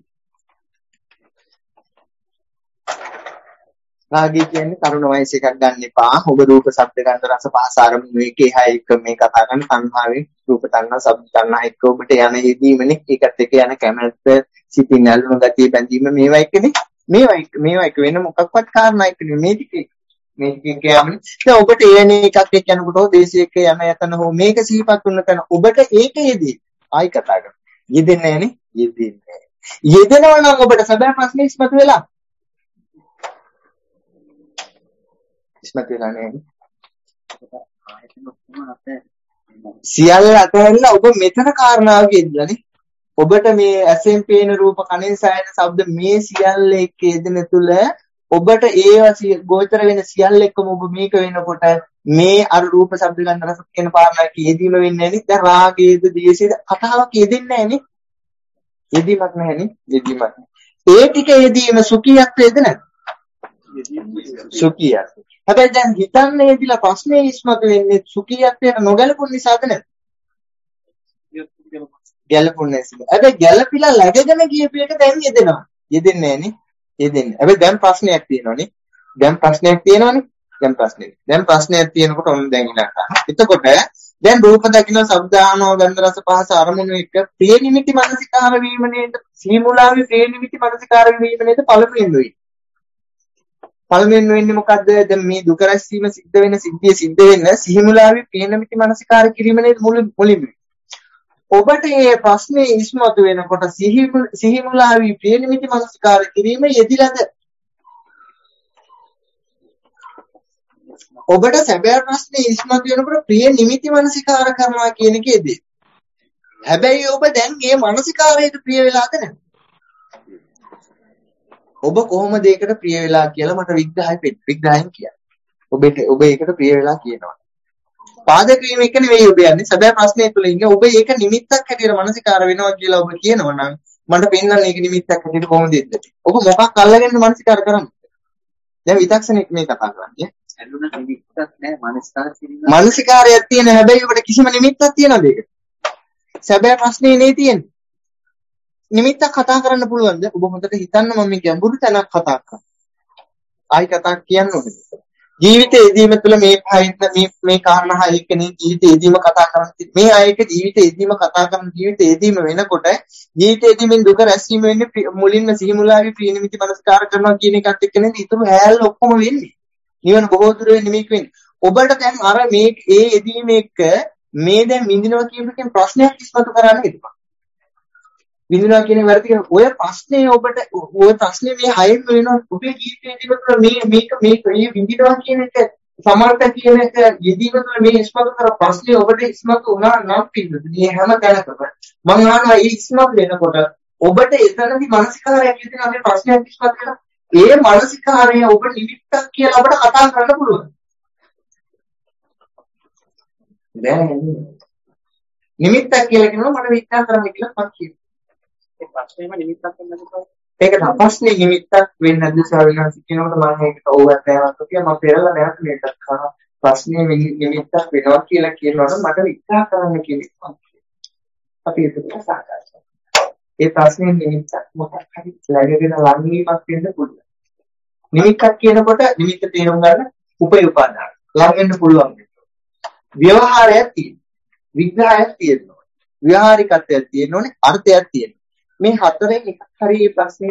රාගය කියන්නේ තරුණ වයස එකක් ගන්න එපා. ඔබ රූප, ශබ්ද, ගන්ධ, රස, පහස ආරමුණු එකේ හය එක මේ කතා කරන තණ්හාවෙන් රූප තණ්හා, ශබ්ද තණ්හා එක්ක ඔබට යන යෙදීමනේ. ඒකත් එක්ක යන කැමැත්ත, සිතින් ඇලුණු ගතිය බැඳීම මේවා එක්කනේ. මේවා එක්ක මේවා එක්ක වෙන මොකක්වත් කාරණා එක්ක නෙමෙයි මේ ටික. මේක කියන්නේ දැන් ඔබට එන එකක් එක්ක යනකොට හෝ දේශය එක්ක යන යතන හෝ මේක සිහිපත් වුණ තැන ඔබට ඒක යෙදී. ආයි කතා කරමු. යෙදෙන්නේ නැහනේ. යෙදෙන්නේ නැහැ. යෙදෙනවා නම් ඔබට සැබෑ ප්‍රශ්නේ ඉස්මතු වෙලා ඉස්මතු වෙලා නැහැ. ආයතන ඔක්කොම අපේ සියල්ල අතහැරලා ඔබ මෙතන කාරණාව කියලානේ. ඔබට මේ ඇසෙන් පේන රූප කනෙන් සායන ශබ්ද මේ සියල්ල එක්ක යෙදෙන තුල ඔබට ඒවා ගෝචර වෙන සියල්ල එක්කම ඔබ මේක වෙනකොට මේ අර රූප ශබ්ද ගන්ධ රස කියන පාරණාවක් යෙදීම වෙන්නේ නැහැ නේ. දැන් රාගයේද දේශයේද කතාවක් යෙදෙන්නේ නැහැ නේ. යෙදීමක් නැහැ නේ. යෙදීමක්. ඒ ටික යෙදීම සුඛියත්වයේද නැද්ද? සුඛියත්. හැබැයි දැන් හිතන්නේ යෙදිලා ප්‍රශ්නේ ඉස්මතු වෙන්නේ සුඛියත්වයට නොගැලපුණ නිසාද නැද්ද? ගැලපුණ නිසා. හැබැයි ගැලපිලා läගගෙන ගියපු එක දැන් යෙදෙනවා. යෙදෙන්නේ නැහැ නේ. යෙදෙන්නේ. හැබැයි දැන් ප්‍රශ්නයක් තියෙනවනේ. දැන් ප්‍රශ්නයක් තියෙනවනේ. දැන් ප්‍රශ්නේ. දැන් ප්‍රශ්නයක් තියෙනකොට ඔන්න දැන් ඉන්න. එතකොට දැන් රූප දකින්න ශබ්ද ආනෝ ගන්ධ රස පහස අරමුණු එක ප්‍රිය නිමිති මනසිකාර වීම නේද? සීමුලාවේ ප්‍රිය නිමිති මනසිකාර වීම නේද පළමුවෙන් වෙන්නේ. පළමුවෙන් වෙන්නේ මොකද්ද? දැන් මේ දුක රැස්වීම සිද්ධ වෙන සිද්ධිය සිද්ධ වෙන්න සීමුලාවේ ප්‍රිය නිමිති මනසිකාර කිරීම නේද මුලින්ම. ඔබට මේ ප්‍රශ්නේ ඉස්මතු වෙනකොට සිහිමුලාවේ ප්‍රිය නිමිති මනසිකාර කිරීම යෙදිලාද? ඔබට සැබෑ ප්‍රශ්නේ ඉස්මතු වෙනකොට ප්‍රිය නිමිති මනසිකාර කරනවා කියන එකේදී. හැබැයි ඔබ දැන් මේ මනසිකාරයට ප්‍රිය වෙලාද නැද්ද? ඔබ කොහොමද ඒකට ප්‍රිය වෙලා කියලා මට විග්‍රහය විග්‍රහයෙන් කියන්න. ඔබට ඔබ ඒකට ප්‍රිය වෙලා කියනවා. පාදක වීම එක නෙවෙයි ඔබ යන්නේ. සැබෑ ප්‍රශ්නේ තුල ඉන්නේ ඔබ ඒක නිමිත්තක් හැටියට මනසිකාර වෙනවා කියලා ඔබ කියනවා නම් මට පෙන්වන්න ඒක නිමිත්තක් හැටියට කොහොමද දෙන්නේ? ඔබ මොකක් අල්ලගෙන මනසිකාර කරන්නේ? දැන් විතක්ෂණෙක් මේ කතා කරන්නේ. ඇලුන නිමිත්තක් නැහැ මනස්කාර කිරීම. මානසිකාරයක් තියෙන හැබැයි ඔබට කිසිම නිමිත්තක් තියනද ඒක? සැබෑ ප්‍රශ්නේ නේ තියෙන්නේ. නිමිත්තක් කතා කරන්න පුළුවන්ද? ඔබ හොඳට හිතන්න මම මේ ගැඹුරු තැනක් කතා කරනවා. ආයි කතා කියන්න ඕනේ. ජීවිතයේදීම තුළ මේ මේ මේ කාරණා හය එක්කනේ ජීවිතයේදීම කතා කරන්නේ. මේ අයක ජීවිතයේදීම කතා කරන ජීවිතයේදීම වෙනකොට ජීවිතයේදීම දුක රැස්වීම වෙන්නේ මුලින්ම සිහිමුලාවේ ප්‍රිය නිමිති මනස්කාර කරනවා කියන එකත් එක්කනේ ඊටු හැල් ඔක්කොම වෙන්නේ. නිවන බොහෝ දුර වෙන්නේ මේක වෙන්නේ. ඔබට දැන් අර මේ ඒ යෙදීම එක්ක මේ දැන් විඳිනවා කියන එකෙන් ප්‍රශ්නයක් ඉස්මතු කරන්න හිතපන්. විඳිනවා කියන වැරදි ඔය ප්‍රශ්නේ ඔබට ඔය ප්‍රශ්නේ මේ හයෙන් වෙනවා ඔබේ ජීවිතේදී මේ මේක මේක මේ විඳිනවා කියන එක සමර්ථ කියන එක යෙදීම තුළ මේ ඉස්මතු කර ප්‍රශ්නේ ඔබට ඉස්මතු වුණා නම් පිළිතුරු මේ හැම තැනකම මම අහනවා මේ ඉස්මතු වෙනකොට ඔබට එතනදී මානසිකාරයක් යෙදෙන අපේ ප්‍රශ්නයක් ඉස්මතු කරලා ඒ මානසිකාරය ඔබ නිමිත්තක් කියලා අපිට කතා කරන්න පුළුවන්. දැන් නිමිත්තක් කියලා කියනවා මට විස්තර කරන්න කියලා මම කියනවා. ඒ ප්‍රශ්නේම නිමිත්තක් වෙන්නද? ඒක තමයි ප්‍රශ්නේ නිමිත්තක් වෙන්නේ නැද්ද සාවිනාසි කියනකොට මම ඒකට ඕවත් දැනවත් කියලා මම පෙරලා නැවත මේකත් කරනවා. ප්‍රශ්නේ නිමිත්තක් වෙනවා කියලා කියනකොට මට විස්තර කරන්න කියලා අපි ඒක සාකච්ඡා කරනවා. ඒ ප්‍රශ්නේ නිමිත්තක් මොකක් හරි läගගෙන ලංවීමක් වෙන්න පුළුවන්. නිමිත්තක් කියනකොට නිමිත්ත තේරුම් ගන්න උපයෝපාදාන ලං වෙන්න පුළුවන්. ව්‍යවහාරයක් තියෙනවා. විග්‍රහයක් තියෙනවා. ව්‍යවහාරිකත්වයක් තියෙනෝනේ අර්ථයක් තියෙනවා. මේ හතරෙන් එකක් හරි මේ ප්‍රශ්නේ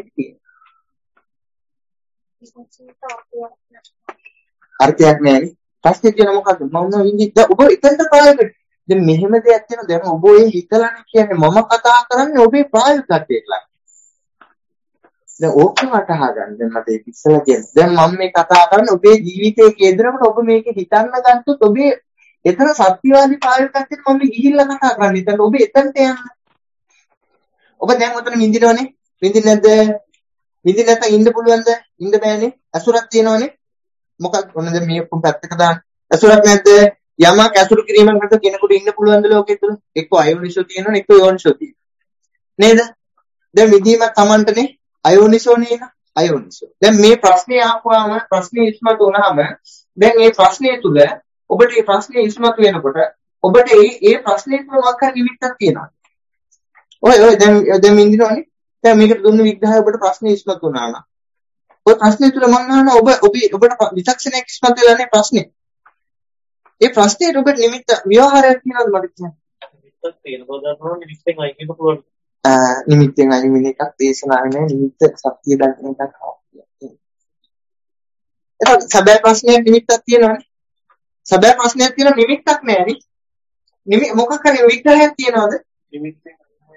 තියෙනවා. අර්ථයක් නැහැ. ප්‍රශ්නේ කියන මොකද්ද? මම විඳින්න ඔබ එතනට ප්‍රායෝගික. දැන් මෙහෙම දෙයක් තියෙනවා. දැන් ඔබ ඒ හිතලානේ කියන්නේ මම කතා කරන්නේ ඔබේ ප්‍රායෝගිකත්වයට ලක්. දැන් ඕක වටහා ගන්න. දැන් මට ඒක ඉස්සලා කියන්න. දැන් මම මේ කතා කරන්නේ ඔබේ ජීවිතයේ කේන්දරකට ඔබ මේක හිතන්න ගත්තොත් ඔබේ එතන සත්‍යවාදී ප්‍රායෝගිකත්වයට මම ගිහිල්ලා කතා කරන්නේ. එතන ඔබ එතනට යන්න. ඔබ දැන් උතන විඳිනවනේ. විඳින්නේ නැද්ද? විඳින්න නැත්නම් ඉන්න පුළුවන්ද? ඉන්න බෑනේ. අසුරක් තියෙනවනේ. මොකක්ද? ඔන්න දැන් මේ ඔක්කොම පැත්තක දාන්න. අසුරක් නැද්ද? යමක් අසුරු කිරීමක් නැත්නම් කෙනෙකුට ඉන්න පුළුවන්ද ලෝකෙ තුල? එක්ක අයෝනිසෝ තියෙනවනේ, එක්ක යෝනිසෝ තියෙනවා. නේද? දැන් විඳීමක් Tamanටනේ අයෝනිසෝ නේද? අයෝනිසෝ. දැන් මේ ප්‍රශ්නේ ආපුවාම ප්‍රශ්නේ ඉස්මතු වුණාම දැන් මේ ප්‍රශ්නේ තුල ඔබට මේ ප්‍රශ්නේ ඉස්මතු වෙනකොට ඔබට මේ මේ ප්‍රශ්නේ තුල මොකක් හරි නිමිත්තක් තියෙනවා. ඔය ඔය දැන් දැන් ඉඳිනවනේ. දැන් මේකට දුන්න විග්‍රහය ඔබට ප්‍රශ්නේ ඉස්මතු වුණා නම්. ඔය ප්‍රශ්නේ තුල මම අහනවා ඔබ ඔබ ඔබට විචක්ෂණයක් ඉස්මතු වෙලානේ ප්‍රශ්නේ. ඒ ප්‍රශ්නේ ඔබට නිමිත්ත ව්‍යවහාරයක් කියනවාද මට කියන්න. නිමිත්තක් තියෙන බව දන්නවනේ නිමිත්තෙන් අයින් වෙන්න පුළුවන්. ආ නිමිත්තෙන් අයින් වෙන එකක් දේශනාවේ නෑ නිමිත්ත සත්‍ය දකින එකක් ආවා. ඒක සැබෑ ප්‍රශ්නයක් නිමිත්තක් තියෙනවනේ. සැබෑ ප්‍රශ්නයක් තියෙන නිමිත්තක් නෑනේ. නිමි මොකක් හරි විග්‍රහයක් තියනවාද? නිමිත්තෙන්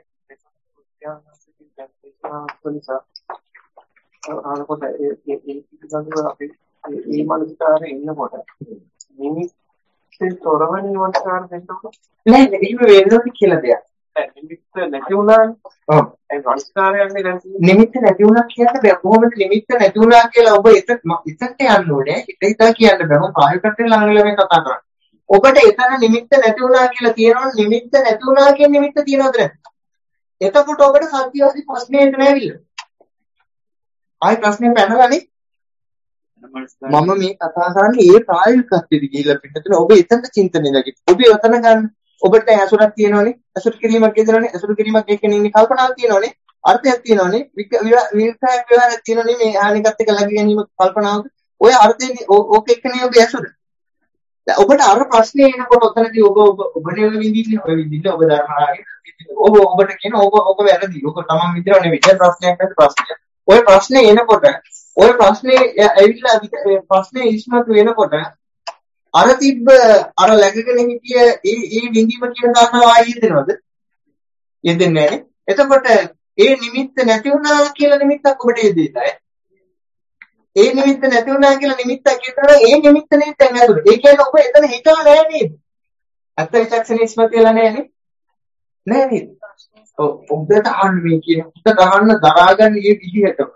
නිසා ආනකොට ඒ ඒ පිටසඳුර අපි මේ මානසිකාරේ ඉන්නකොට නිමිත් ඒ තොරවන නිවර්තන දෙන්නකො නෑ ඒක වෙන්නේ කියලා දෙයක්. නිමිත්ත නැති වුණානේ. ඔව්. ඒ සංස්කාරයන්නේ නැති. නිමිත්ත නැති වුණා කියන්න බෑ. කොහොමද නිමිත්ත නැති වුණා කියලා ඔබ එත එතට යන්න ඕනේ. හිත හිතා කියන්න බෑ. මම ප්‍රායෝගිකව ළඟ වෙලා මේ කතා කරන්නේ. ඔබට එතන නිමිත්ත නැති වුණා කියලා කියනවනේ නිමිත්ත නැති වුණා කියන නිමිත්ත තියනවද නැද්ද? එතකොට ඔබට සත්‍යවාදී ප්‍රශ්නේ එන්න නෑවිල්ල. ආයි ප්‍රශ්නේ පැනලානේ. මම මේ කතා කරන්නේ ඒ ප්‍රායෝගිකත්වයට ගිහිල්ලා පිටතන ඔබ එතන චින්තනය දකින්න. ඔබ එතන ගන්න. ඔබට දැන් අසුරක් තියෙනවනේ. අසුර කිරීමක් කියදරනේ. අසුර කිරීමක් එක්කෙනින් ඉන්නේ කල්පනාවක් තියෙනවනේ. අර්ථයක් තියෙනවනේ. විවිධායක් විවරයක් තියෙනවනේ මේ ආනිකත් එක ළඟ ගැනීම කල්පනාවක. ඔය අර්ථයෙන් ඕක එක්කනේ ඔබ අසුර. දැන් ඔබට අර ප්‍රශ්නේ එනකොට ඔතනදී ඔබ ඔබ නෙවෙයි විඳින්නේ. ඔය විඳින්නේ ඔබ ධර්මරාගේ. ඔබ ඔබට කියන ඔබ ඔබ වැරදි. ඔබ තමන් විඳිනව නෙවෙයි. ඒක ප්‍රශ්නයක් නැති ප්‍රශ්නයක්. ඔය ප්‍රශ්නේ එනකොට ඔය ප්‍රශ්නේ ඇවිල්ලා ප්‍රශ්නේ ඉස්මතු වෙනකොට අර තිබ්බ අර läගගෙන හිටිය ඒ ඒ විඳීම කියන කාරණාව ආයෙ යෙදෙනවද? යෙදෙන්නේ නැහැ. එතකොට ඒ නිමිත්ත නැති වුණා කියලා නිමිත්තක් ඔබට යෙදෙන්නේ. ඒ නිමිත්ත නැති වුණා කියලා නිමිත්තක් කියනවා ඒ නිමිත්ත නේ දැන් ඇතුළේ. ඒ කියන්නේ ඔබ එතන හිතලා නැහැ නේද? අත්ත විචක්ෂණ ඉස්මතු වෙලා නැහැ නේද? නැහැ නේද? ඔව් ඔබට අහන්න මේ කියන උත්තර ගන්න දරාගන්න මේ විදිහටම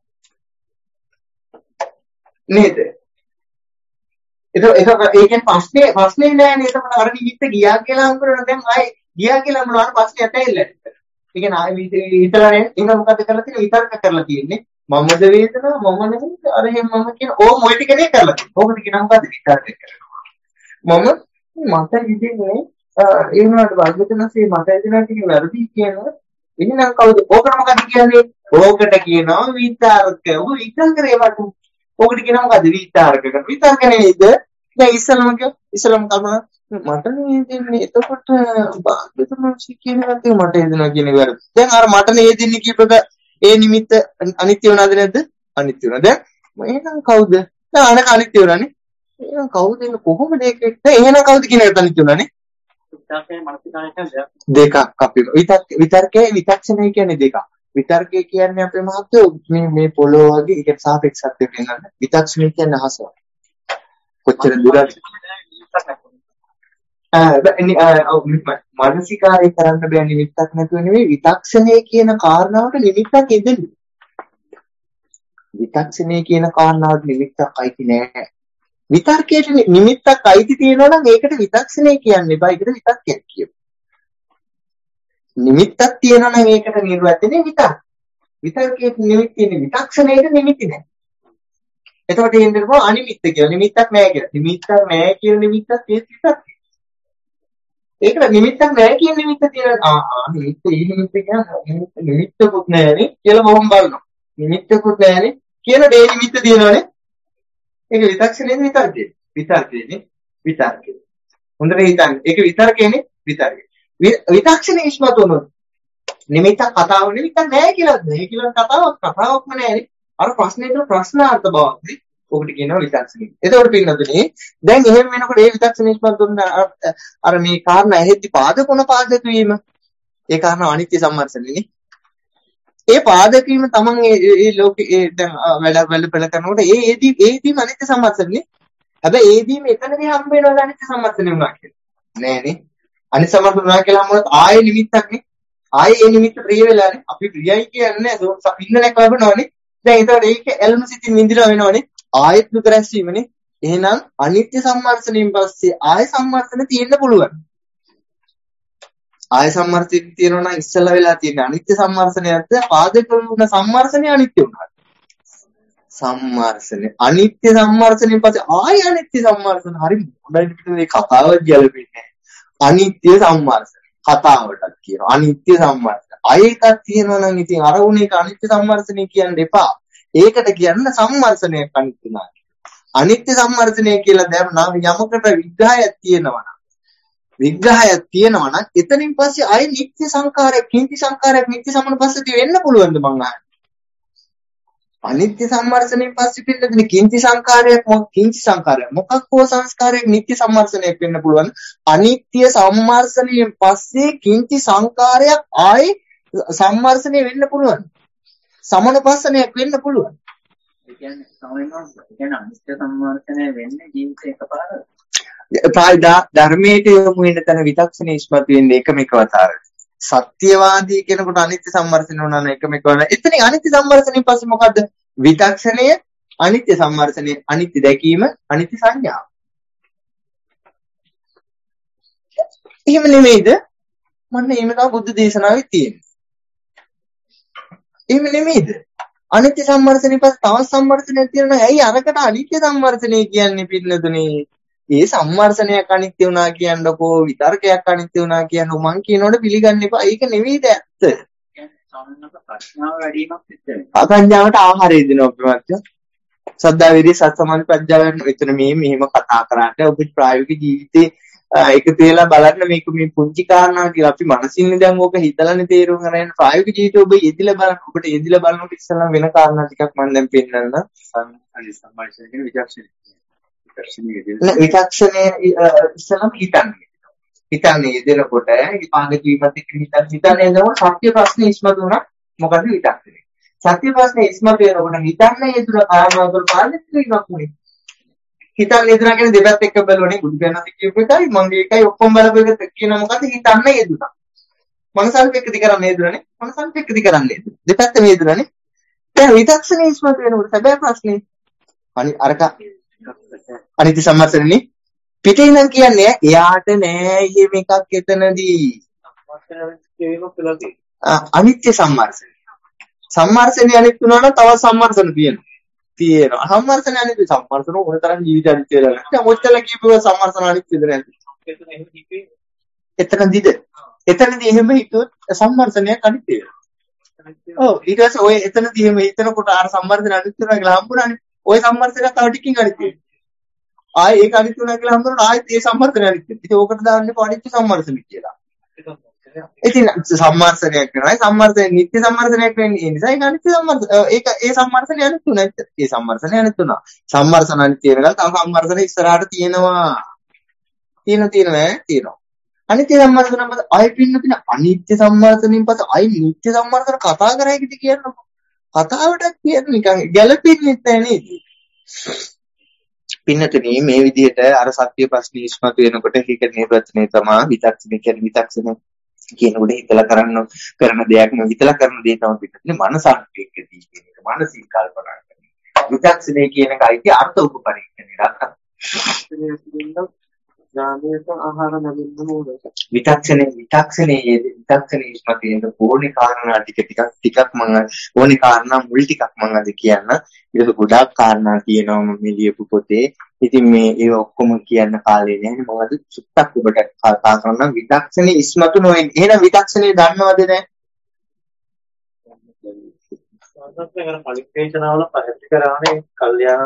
නේද? ඒක ඒක ඒ කියන්නේ ප්‍රශ්නේ ප්‍රශ්නේ නෑ නේද? ඒක අර නිමිත්ත ගියා කියලා හම්බුනන දැන් ආයේ ගියා කියලා මොනවාට ප්‍රශ්නේ ඇතැයිලා. ඒ කියන්නේ ආයේ හිතලා නෑ. ඒක මොකද කරලා තියෙන්නේ? විතර්ක කරලා තියෙන්නේ. මමද වේදනා මම නෙමෙයි අර එහෙම මම කියන ඕ මොයි ටික නේ කරලා තියෙන්නේ. ඕකද කියන මොකද විතර්ක කරනවා. මම මට හිතෙන්නේ ඒ වුණාට වාග්යතනසේ මට හිතෙනවා කියන වැරදි කියනවා. එහෙනම් කවුද? ඕකට මොකද කියන්නේ? ඕකට කියනවා විතර්ක. ඔබ විතර්ක කරේ වට ඔකට කියනවා මොකද විතර්ක කරන විතර්ක නෙවෙයිද දැන් ඉස්සලම කිය ඉස්සලම කල්පනා මට නේ දෙන්නේ එතකොට බාහිරමනසි කියන එකත් මට එදෙනවා කියන එක වැරදි දැන් අර මට නේ දෙන්නේ කියපක ඒ නිමිත්ත අනිත්‍ය වුණාද නැද්ද අනිත්‍ය වුණා දැන් එහෙනම් කවුද දැන් අනක අනිත්‍ය වුණානේ එහෙනම් කවුද එන්නේ කොහොමද ඒක දැන් එහෙනම් කවුද කියන එකට අනිත්‍ය වුණානේ විතර්කයේ මනසිකාරය දෙකක් අපි විතර්ක විතර්කයේ විචක්ෂණය කියන්නේ දෙකක් විතර්කය කියන්නේ අපේ මහත්තයෝ මේ මේ පොළොව වගේ ඒක සාපේක්ෂත්වය වෙනවද විතක්ෂණය කියන්නේ අහස කොච්චර දුරද ආ මානසිකාරය කරන්න බෑ නිමිත්තක් නැතුව නෙවෙයි විතක්ෂණය කියන කාරණාවට නිමිත්තක් එදෙන්නේ විතක්ෂණය කියන කාරණාවට නිමිත්තක් අයිති නෑ විතර්කයට නිමිත්තක් අයිති තියෙනවා නම් ඒකට විතක්ෂණය කියන්නේ බෑ ඒකට විතක්කයක් කියනවා නිමිත්තක් තියෙනවා නම් ඒකට නිර්වචනේ විතක්. විතර්කයේ නිමිති තියෙන විතක්ෂණයේ නිමිති නැහැ. එතකොට එහෙනම් කොහොම අනිමිත්ත කියලා නිමිත්තක් නැහැ කියලා. නිමිත්තක් නැහැ කියන නිමිත්තක් ඒ විතක්. ඒකට නිමිත්තක් නැහැ කියන නිමිත්ත තියෙනවා. ආ ආ නිමිත්ත ඊ නිමිත්ත කියන්නේ නිමිත්තකුත් නැහැනේ කියලා මොහොම බලනවා. නිමිත්තකුත් නැහැනේ කියන දේ නිමිත්ත තියෙනවනේ. ඒක විතක්ෂණයේ විතර්කයේ. විතර්කයේනේ විතර්කය. හොඳට හිතන්න. ඒක විතර්කයේනේ විතර්කය. විතක්ෂණේ ඉස්මතු වුණොත් නිමිත්තක් කතාව නිමිත්තක් නැහැ කියලා නෑ කියලා කතාවක් කතාවක්ම නෑනේ අර ප්‍රශ්නේට ප්‍රශ්නාර්ථ බවක්නේ ඔකට කියනවා විතක්ෂණේ. එතකොට පින්නතුනේ දැන් එහෙම වෙනකොට ඒ විතක්ෂණේ ඉස්මතු වුණ අර මේ කාරණා ඇහෙද්දි පාදකුණ පාදක වීම ඒ කාරණා අනිත්‍ය සම්මර්ෂණේනේ. ඒ පාදක වීම තමන් ඒ ලෝකේ දැන් වැඩ වැඩ පෙළ කරනකොට ඒ ඒදී ඒදීම අනිත්‍ය සම්මර්ෂණනේ. හැබැයි ඒදීම එතනදී හම්බ වෙනවා අනිත්‍ය සම්මර්ෂණේ වුණා කියලා. නෑනේ. අනිසමත් වුණා කියලා මොකද ආයේ නිමිත්තක්නේ ආයේ ඒ නිමිත්ත ප්‍රිය වෙලානේ අපි ප්‍රියයි කියන්නේ ඉන්නලක් ලැබනවනේ දැන් ඒතකොට ඒක එල්ම සිතින් විඳින වෙනවනේ ආයෙත් දුක රැස්වීමනේ එහෙනම් අනිත්‍ය සම්මර්ෂණයෙන් පස්සේ ආයෙ සම්මර්ෂණ තියෙන්න පුළුවන් ආයෙ සම්මර්ෂණය තියෙනවා නම් ඉස්සලා වෙලා තියෙන අනිත්‍ය සම්මර්ෂණයත් පාදක වුණ සම්මර්ෂණය අනිත්‍ය වුණා සම්මර්ෂණය අනිත්‍ය සම්මර්ෂණයෙන් පස්සේ ආයෙ අනිත්‍ය සම්මර්ෂණ හරි මොඩල් මේ කතාව ගැලපෙන්නේ අනිත්‍ය සම්මර්ෂණ කතාවටත් කියනවා අනිත්‍ය සම්මර්ෂණ අය එකක් තියෙනවා නම් ඉතින් අර උන එක අනිත්‍ය සම්මර්ෂණය කියන්න එපා ඒකට කියන්න සම්මර්ෂණයක් අනිත්‍ය නා අනිත්‍ය සම්මර්ෂණය කියලා දැන් නම් යමකට විග්‍රහයක් තියෙනවා නම් විග්‍රහයක් තියෙනවා නම් එතනින් පස්සේ ආයේ නිත්‍ය සංකාරයක් කිංචි සංකාරයක් නිත්‍ය සම්මපස්සති වෙන්න පුළුවන්ද මං අහන්නේ අනිත්‍ය සම්මර්ෂණයෙන් පස්සේ පිළිදෙන කිංචි සංකාරයක් මොකක් කිංචි සංකාරයක් මොකක් හෝ සංස්කාරයක් නිත්‍ය සම්මර්ෂණයක් වෙන්න පුළුවන් අනිත්‍ය සම්මර්ෂණයෙන් පස්සේ කිංචි සංකාරයක් ආයේ සම්මර්ෂණය වෙන්න පුළුවන් සමනපස්සනයක් වෙන්න පුළුවන් ඒ කියන්නේ සමනපස්සන කියන්නේ අනිත්‍ය සම්මර්ෂණය වෙන්නේ ජීවිතේ එකපාරට තායිදා ධර්මයට යොමු වෙන තැන විතක්ෂණේ ඉස්මතු වෙන්නේ එකම එක වතාවට. සත්‍යවාදී කෙනෙකුට අනිත්‍ය සම්මර්ෂණය වුණා නම් එකම එක වතාවට. එතන අනිත්‍ය සම්මර්ෂණයෙන් පස්සේ මොකද්ද? විතක්ෂණය, අනිත්‍ය සම්මර්ෂණය, අනිත්‍ය දැකීම, අනිත්‍ය සංඥාව. එහෙම නෙමෙයිද? මන්න එහෙම තමයි බුද්ධ දේශනාවේ තියෙන්නේ. එහෙම නෙමෙයිද? අනිත්‍ය සම්මර්ෂණය පස්සේ තවත් සම්මර්ෂණයක් තියෙනවා. ඇයි අරකට අනිත්‍ය සම්මර්ෂණය කියන්නේ පින්නතුනේ? ඒ සම්මර්ෂණයක් අනිත්‍ය වුණා කියන්නකෝ, විතර්කයක් අනිත්‍ය වුණා කියන්නකෝ. මං කියනකොට පිළිගන්න එපා. ඒක නෙමෙයිද ඇත්ත? සාමාන්‍යයෙන් ප්‍රඥාව වැඩි වීමක් සිද්ධ වෙනවා. අපඥාවට ආහාරය දෙනවා ප්‍රමත්ය. සද්ධා විරිය සත් සමාධි ප්‍රඥාවෙන් එතන මේ මෙහෙම කතා කරාට ඔබේ ප්‍රායෝගික ජීවිතේ ඒක තියලා බලන්න මේක මේ පුංචි කාරණා කියලා අපි මනසින්නේ දැන් ඕක හිතලානේ තේරුම් ගන්න. ප්‍රායෝගික ජීවිතේ ඔබ යෙදිලා බලන්න. ඔබට යෙදිලා බලනකොට ඉස්සෙල්ලා වෙන කාරණා ටිකක් මම දැන් පෙන්නන්න. අනිත් සම්මානයෙන් කියන විචක්ෂණය. විචක්ෂණයේ නෑ විචක්ෂණය ඉස්සෙල්ලාම හිතන්නේ. හිතන්නේ යෙදෙනකොට විපාක ජීවිතත් එක්ක හිතන්නේ හිතන්නේ නේද සත්‍ය ප්‍රශ්නේ ඉස්මතු වුණා. මොකද විචක්ෂණය. සත්‍ය ප්‍රශ්නේ ඉස්මතු වෙනකොට හිතන්නේ යෙදුන කාරණා වල පාලිත වෙනක් නෙවෙයි. හිතන්නේ යෙදුනා කියන්නේ දෙපැත්ත එක්ක බලවනේ බුදු දහම කියපු එකයි මම ඒකයි ඔක්කොම බලපු එක කියන මොකද හිතන්නේ යෙදුනා. මනසල්ප එක්ක දිකරන්නේ යෙදුනානේ. මනසල්ප එක්ක දිකරන්නේ යෙදුනා. දෙපැත්තම යෙදුනානේ. දැන් විචක්ෂණේ ඉස්මතු වෙනකොට සැබෑ ප්‍රශ්නේ අනි අරක අනිත්‍ය සම්මර්ෂණනේ පිටේ ඉඳන් කියන්නේ එයාට නෑ එහෙම එකක් එතනදී. අනිත්‍ය සම්මර්ෂණය. සම්මර්ෂණය අනිත් වුණා නම් තව සම්මර්ෂණ තියෙනවා. තියෙනවා. සම්මර්ෂණ අනිත්‍ය සම්මර්ෂණ ඕන තරම් ජීවිත අනිත්‍ය වෙලා නැහැ. දැන් ඔච්චර කියපුවා සම්මර්ෂණ අනිත්‍යද නැද්ද? එතනදිද? එතනදී එහෙම හිතුවොත් සම්මර්ෂණයක් අනිත්‍ය වෙනවා. ඔව් ඊට පස්සේ ඔය එතනදී එහෙම හිතනකොට අර සම්මර්ෂණ අනිත්‍ය වෙනවා කියලා හම්බුණානේ. ඔය සම්මර්ෂණයක් තව ටිකකින් අනිත්‍ය වෙනවා. ආයේ ඒක අනිත්‍ය වෙනවා කියලා හම්බුනොත් ආයෙත් ඒ සම්මර්ෂණය අනිත්‍ය. ඉතින් ඕකට දාන්නේ අනිත්‍ය සම්මර්ෂණ කියලා. ඉතින් සම්මර්ෂණයක් වෙනවා. සම්මර්ෂණය නිත්‍ය සම්මර්ෂණයක් වෙන්නේ. ඒ නිසා ඒක අනිත්‍ය සම්මර්ෂණ. ඒක ඒ සම්මර්ෂණය අනිත්‍ය නැත්ද? ඒ සම්මර්ෂණය අනිත්‍ය උනා. සම්මර්ෂණ අනිත්‍ය වෙනකල් තව සම්මර්ෂණ ඉස්සරහට තියෙනවා. තියෙන තියෙනවා තියෙනවා. අනිත්‍ය සම්මර්ෂණ පස්සේ ආයෙ පින්නතින අනිත්‍ය සම්මර්ෂණයෙන් පස්සේ ආයෙ නිත්‍ය සම්මර්ෂණ කතා කරයිද කියන්නකො. කතාවට කියන්නේ නිකන් ගැළපෙන්නේ නැහැ නේද? පින්නතුනි මේ විදිහට අර සත්‍ය ප්‍රශ්නේ ඉස්මතු වෙනකොට ඒක නිර්වචනය තමයි විතක්ෂණය කියන්නේ විතක්ෂණය කියනකොට හිතලා කරන්න කරන දෙයක් නෙවෙයි හිතලා කරන දේ තමයි පින්නතුනි මනසාන්තිකදී කියන එක මානසික කල්පනා කරන. විතක්ෂණය කියන එකයි අර්ථ උපපරික්ෂණය රක්ක. ඥානයට ආහාර ලැබෙන්න ඕනේ. විතක්ෂණේ විතක්ෂණේ විතක්ෂණේ ඉස්මතු වෙන ඕනේ කාරණා ටික ටිකක් ටිකක් මම ඕනේ කාරණා මුල් ටිකක් මම අද කියන්න. ඒක ගොඩාක් කාරණා තියෙනවා මම මේ ලියපු පොතේ. ඉතින් මේ ඒ ඔක්කොම කියන්න කාලේ නැහැ. මම අද සුත්තක් ඔබට කතා කරනවා විතක්ෂණේ ඉස්මතු නොවේ. එහෙනම් විතක්ෂණේ දන්නවද නැහැ? සාමාන්‍යයෙන් පරික්ෂේචනවල පරිච්ඡ කරානේ කල්යාණ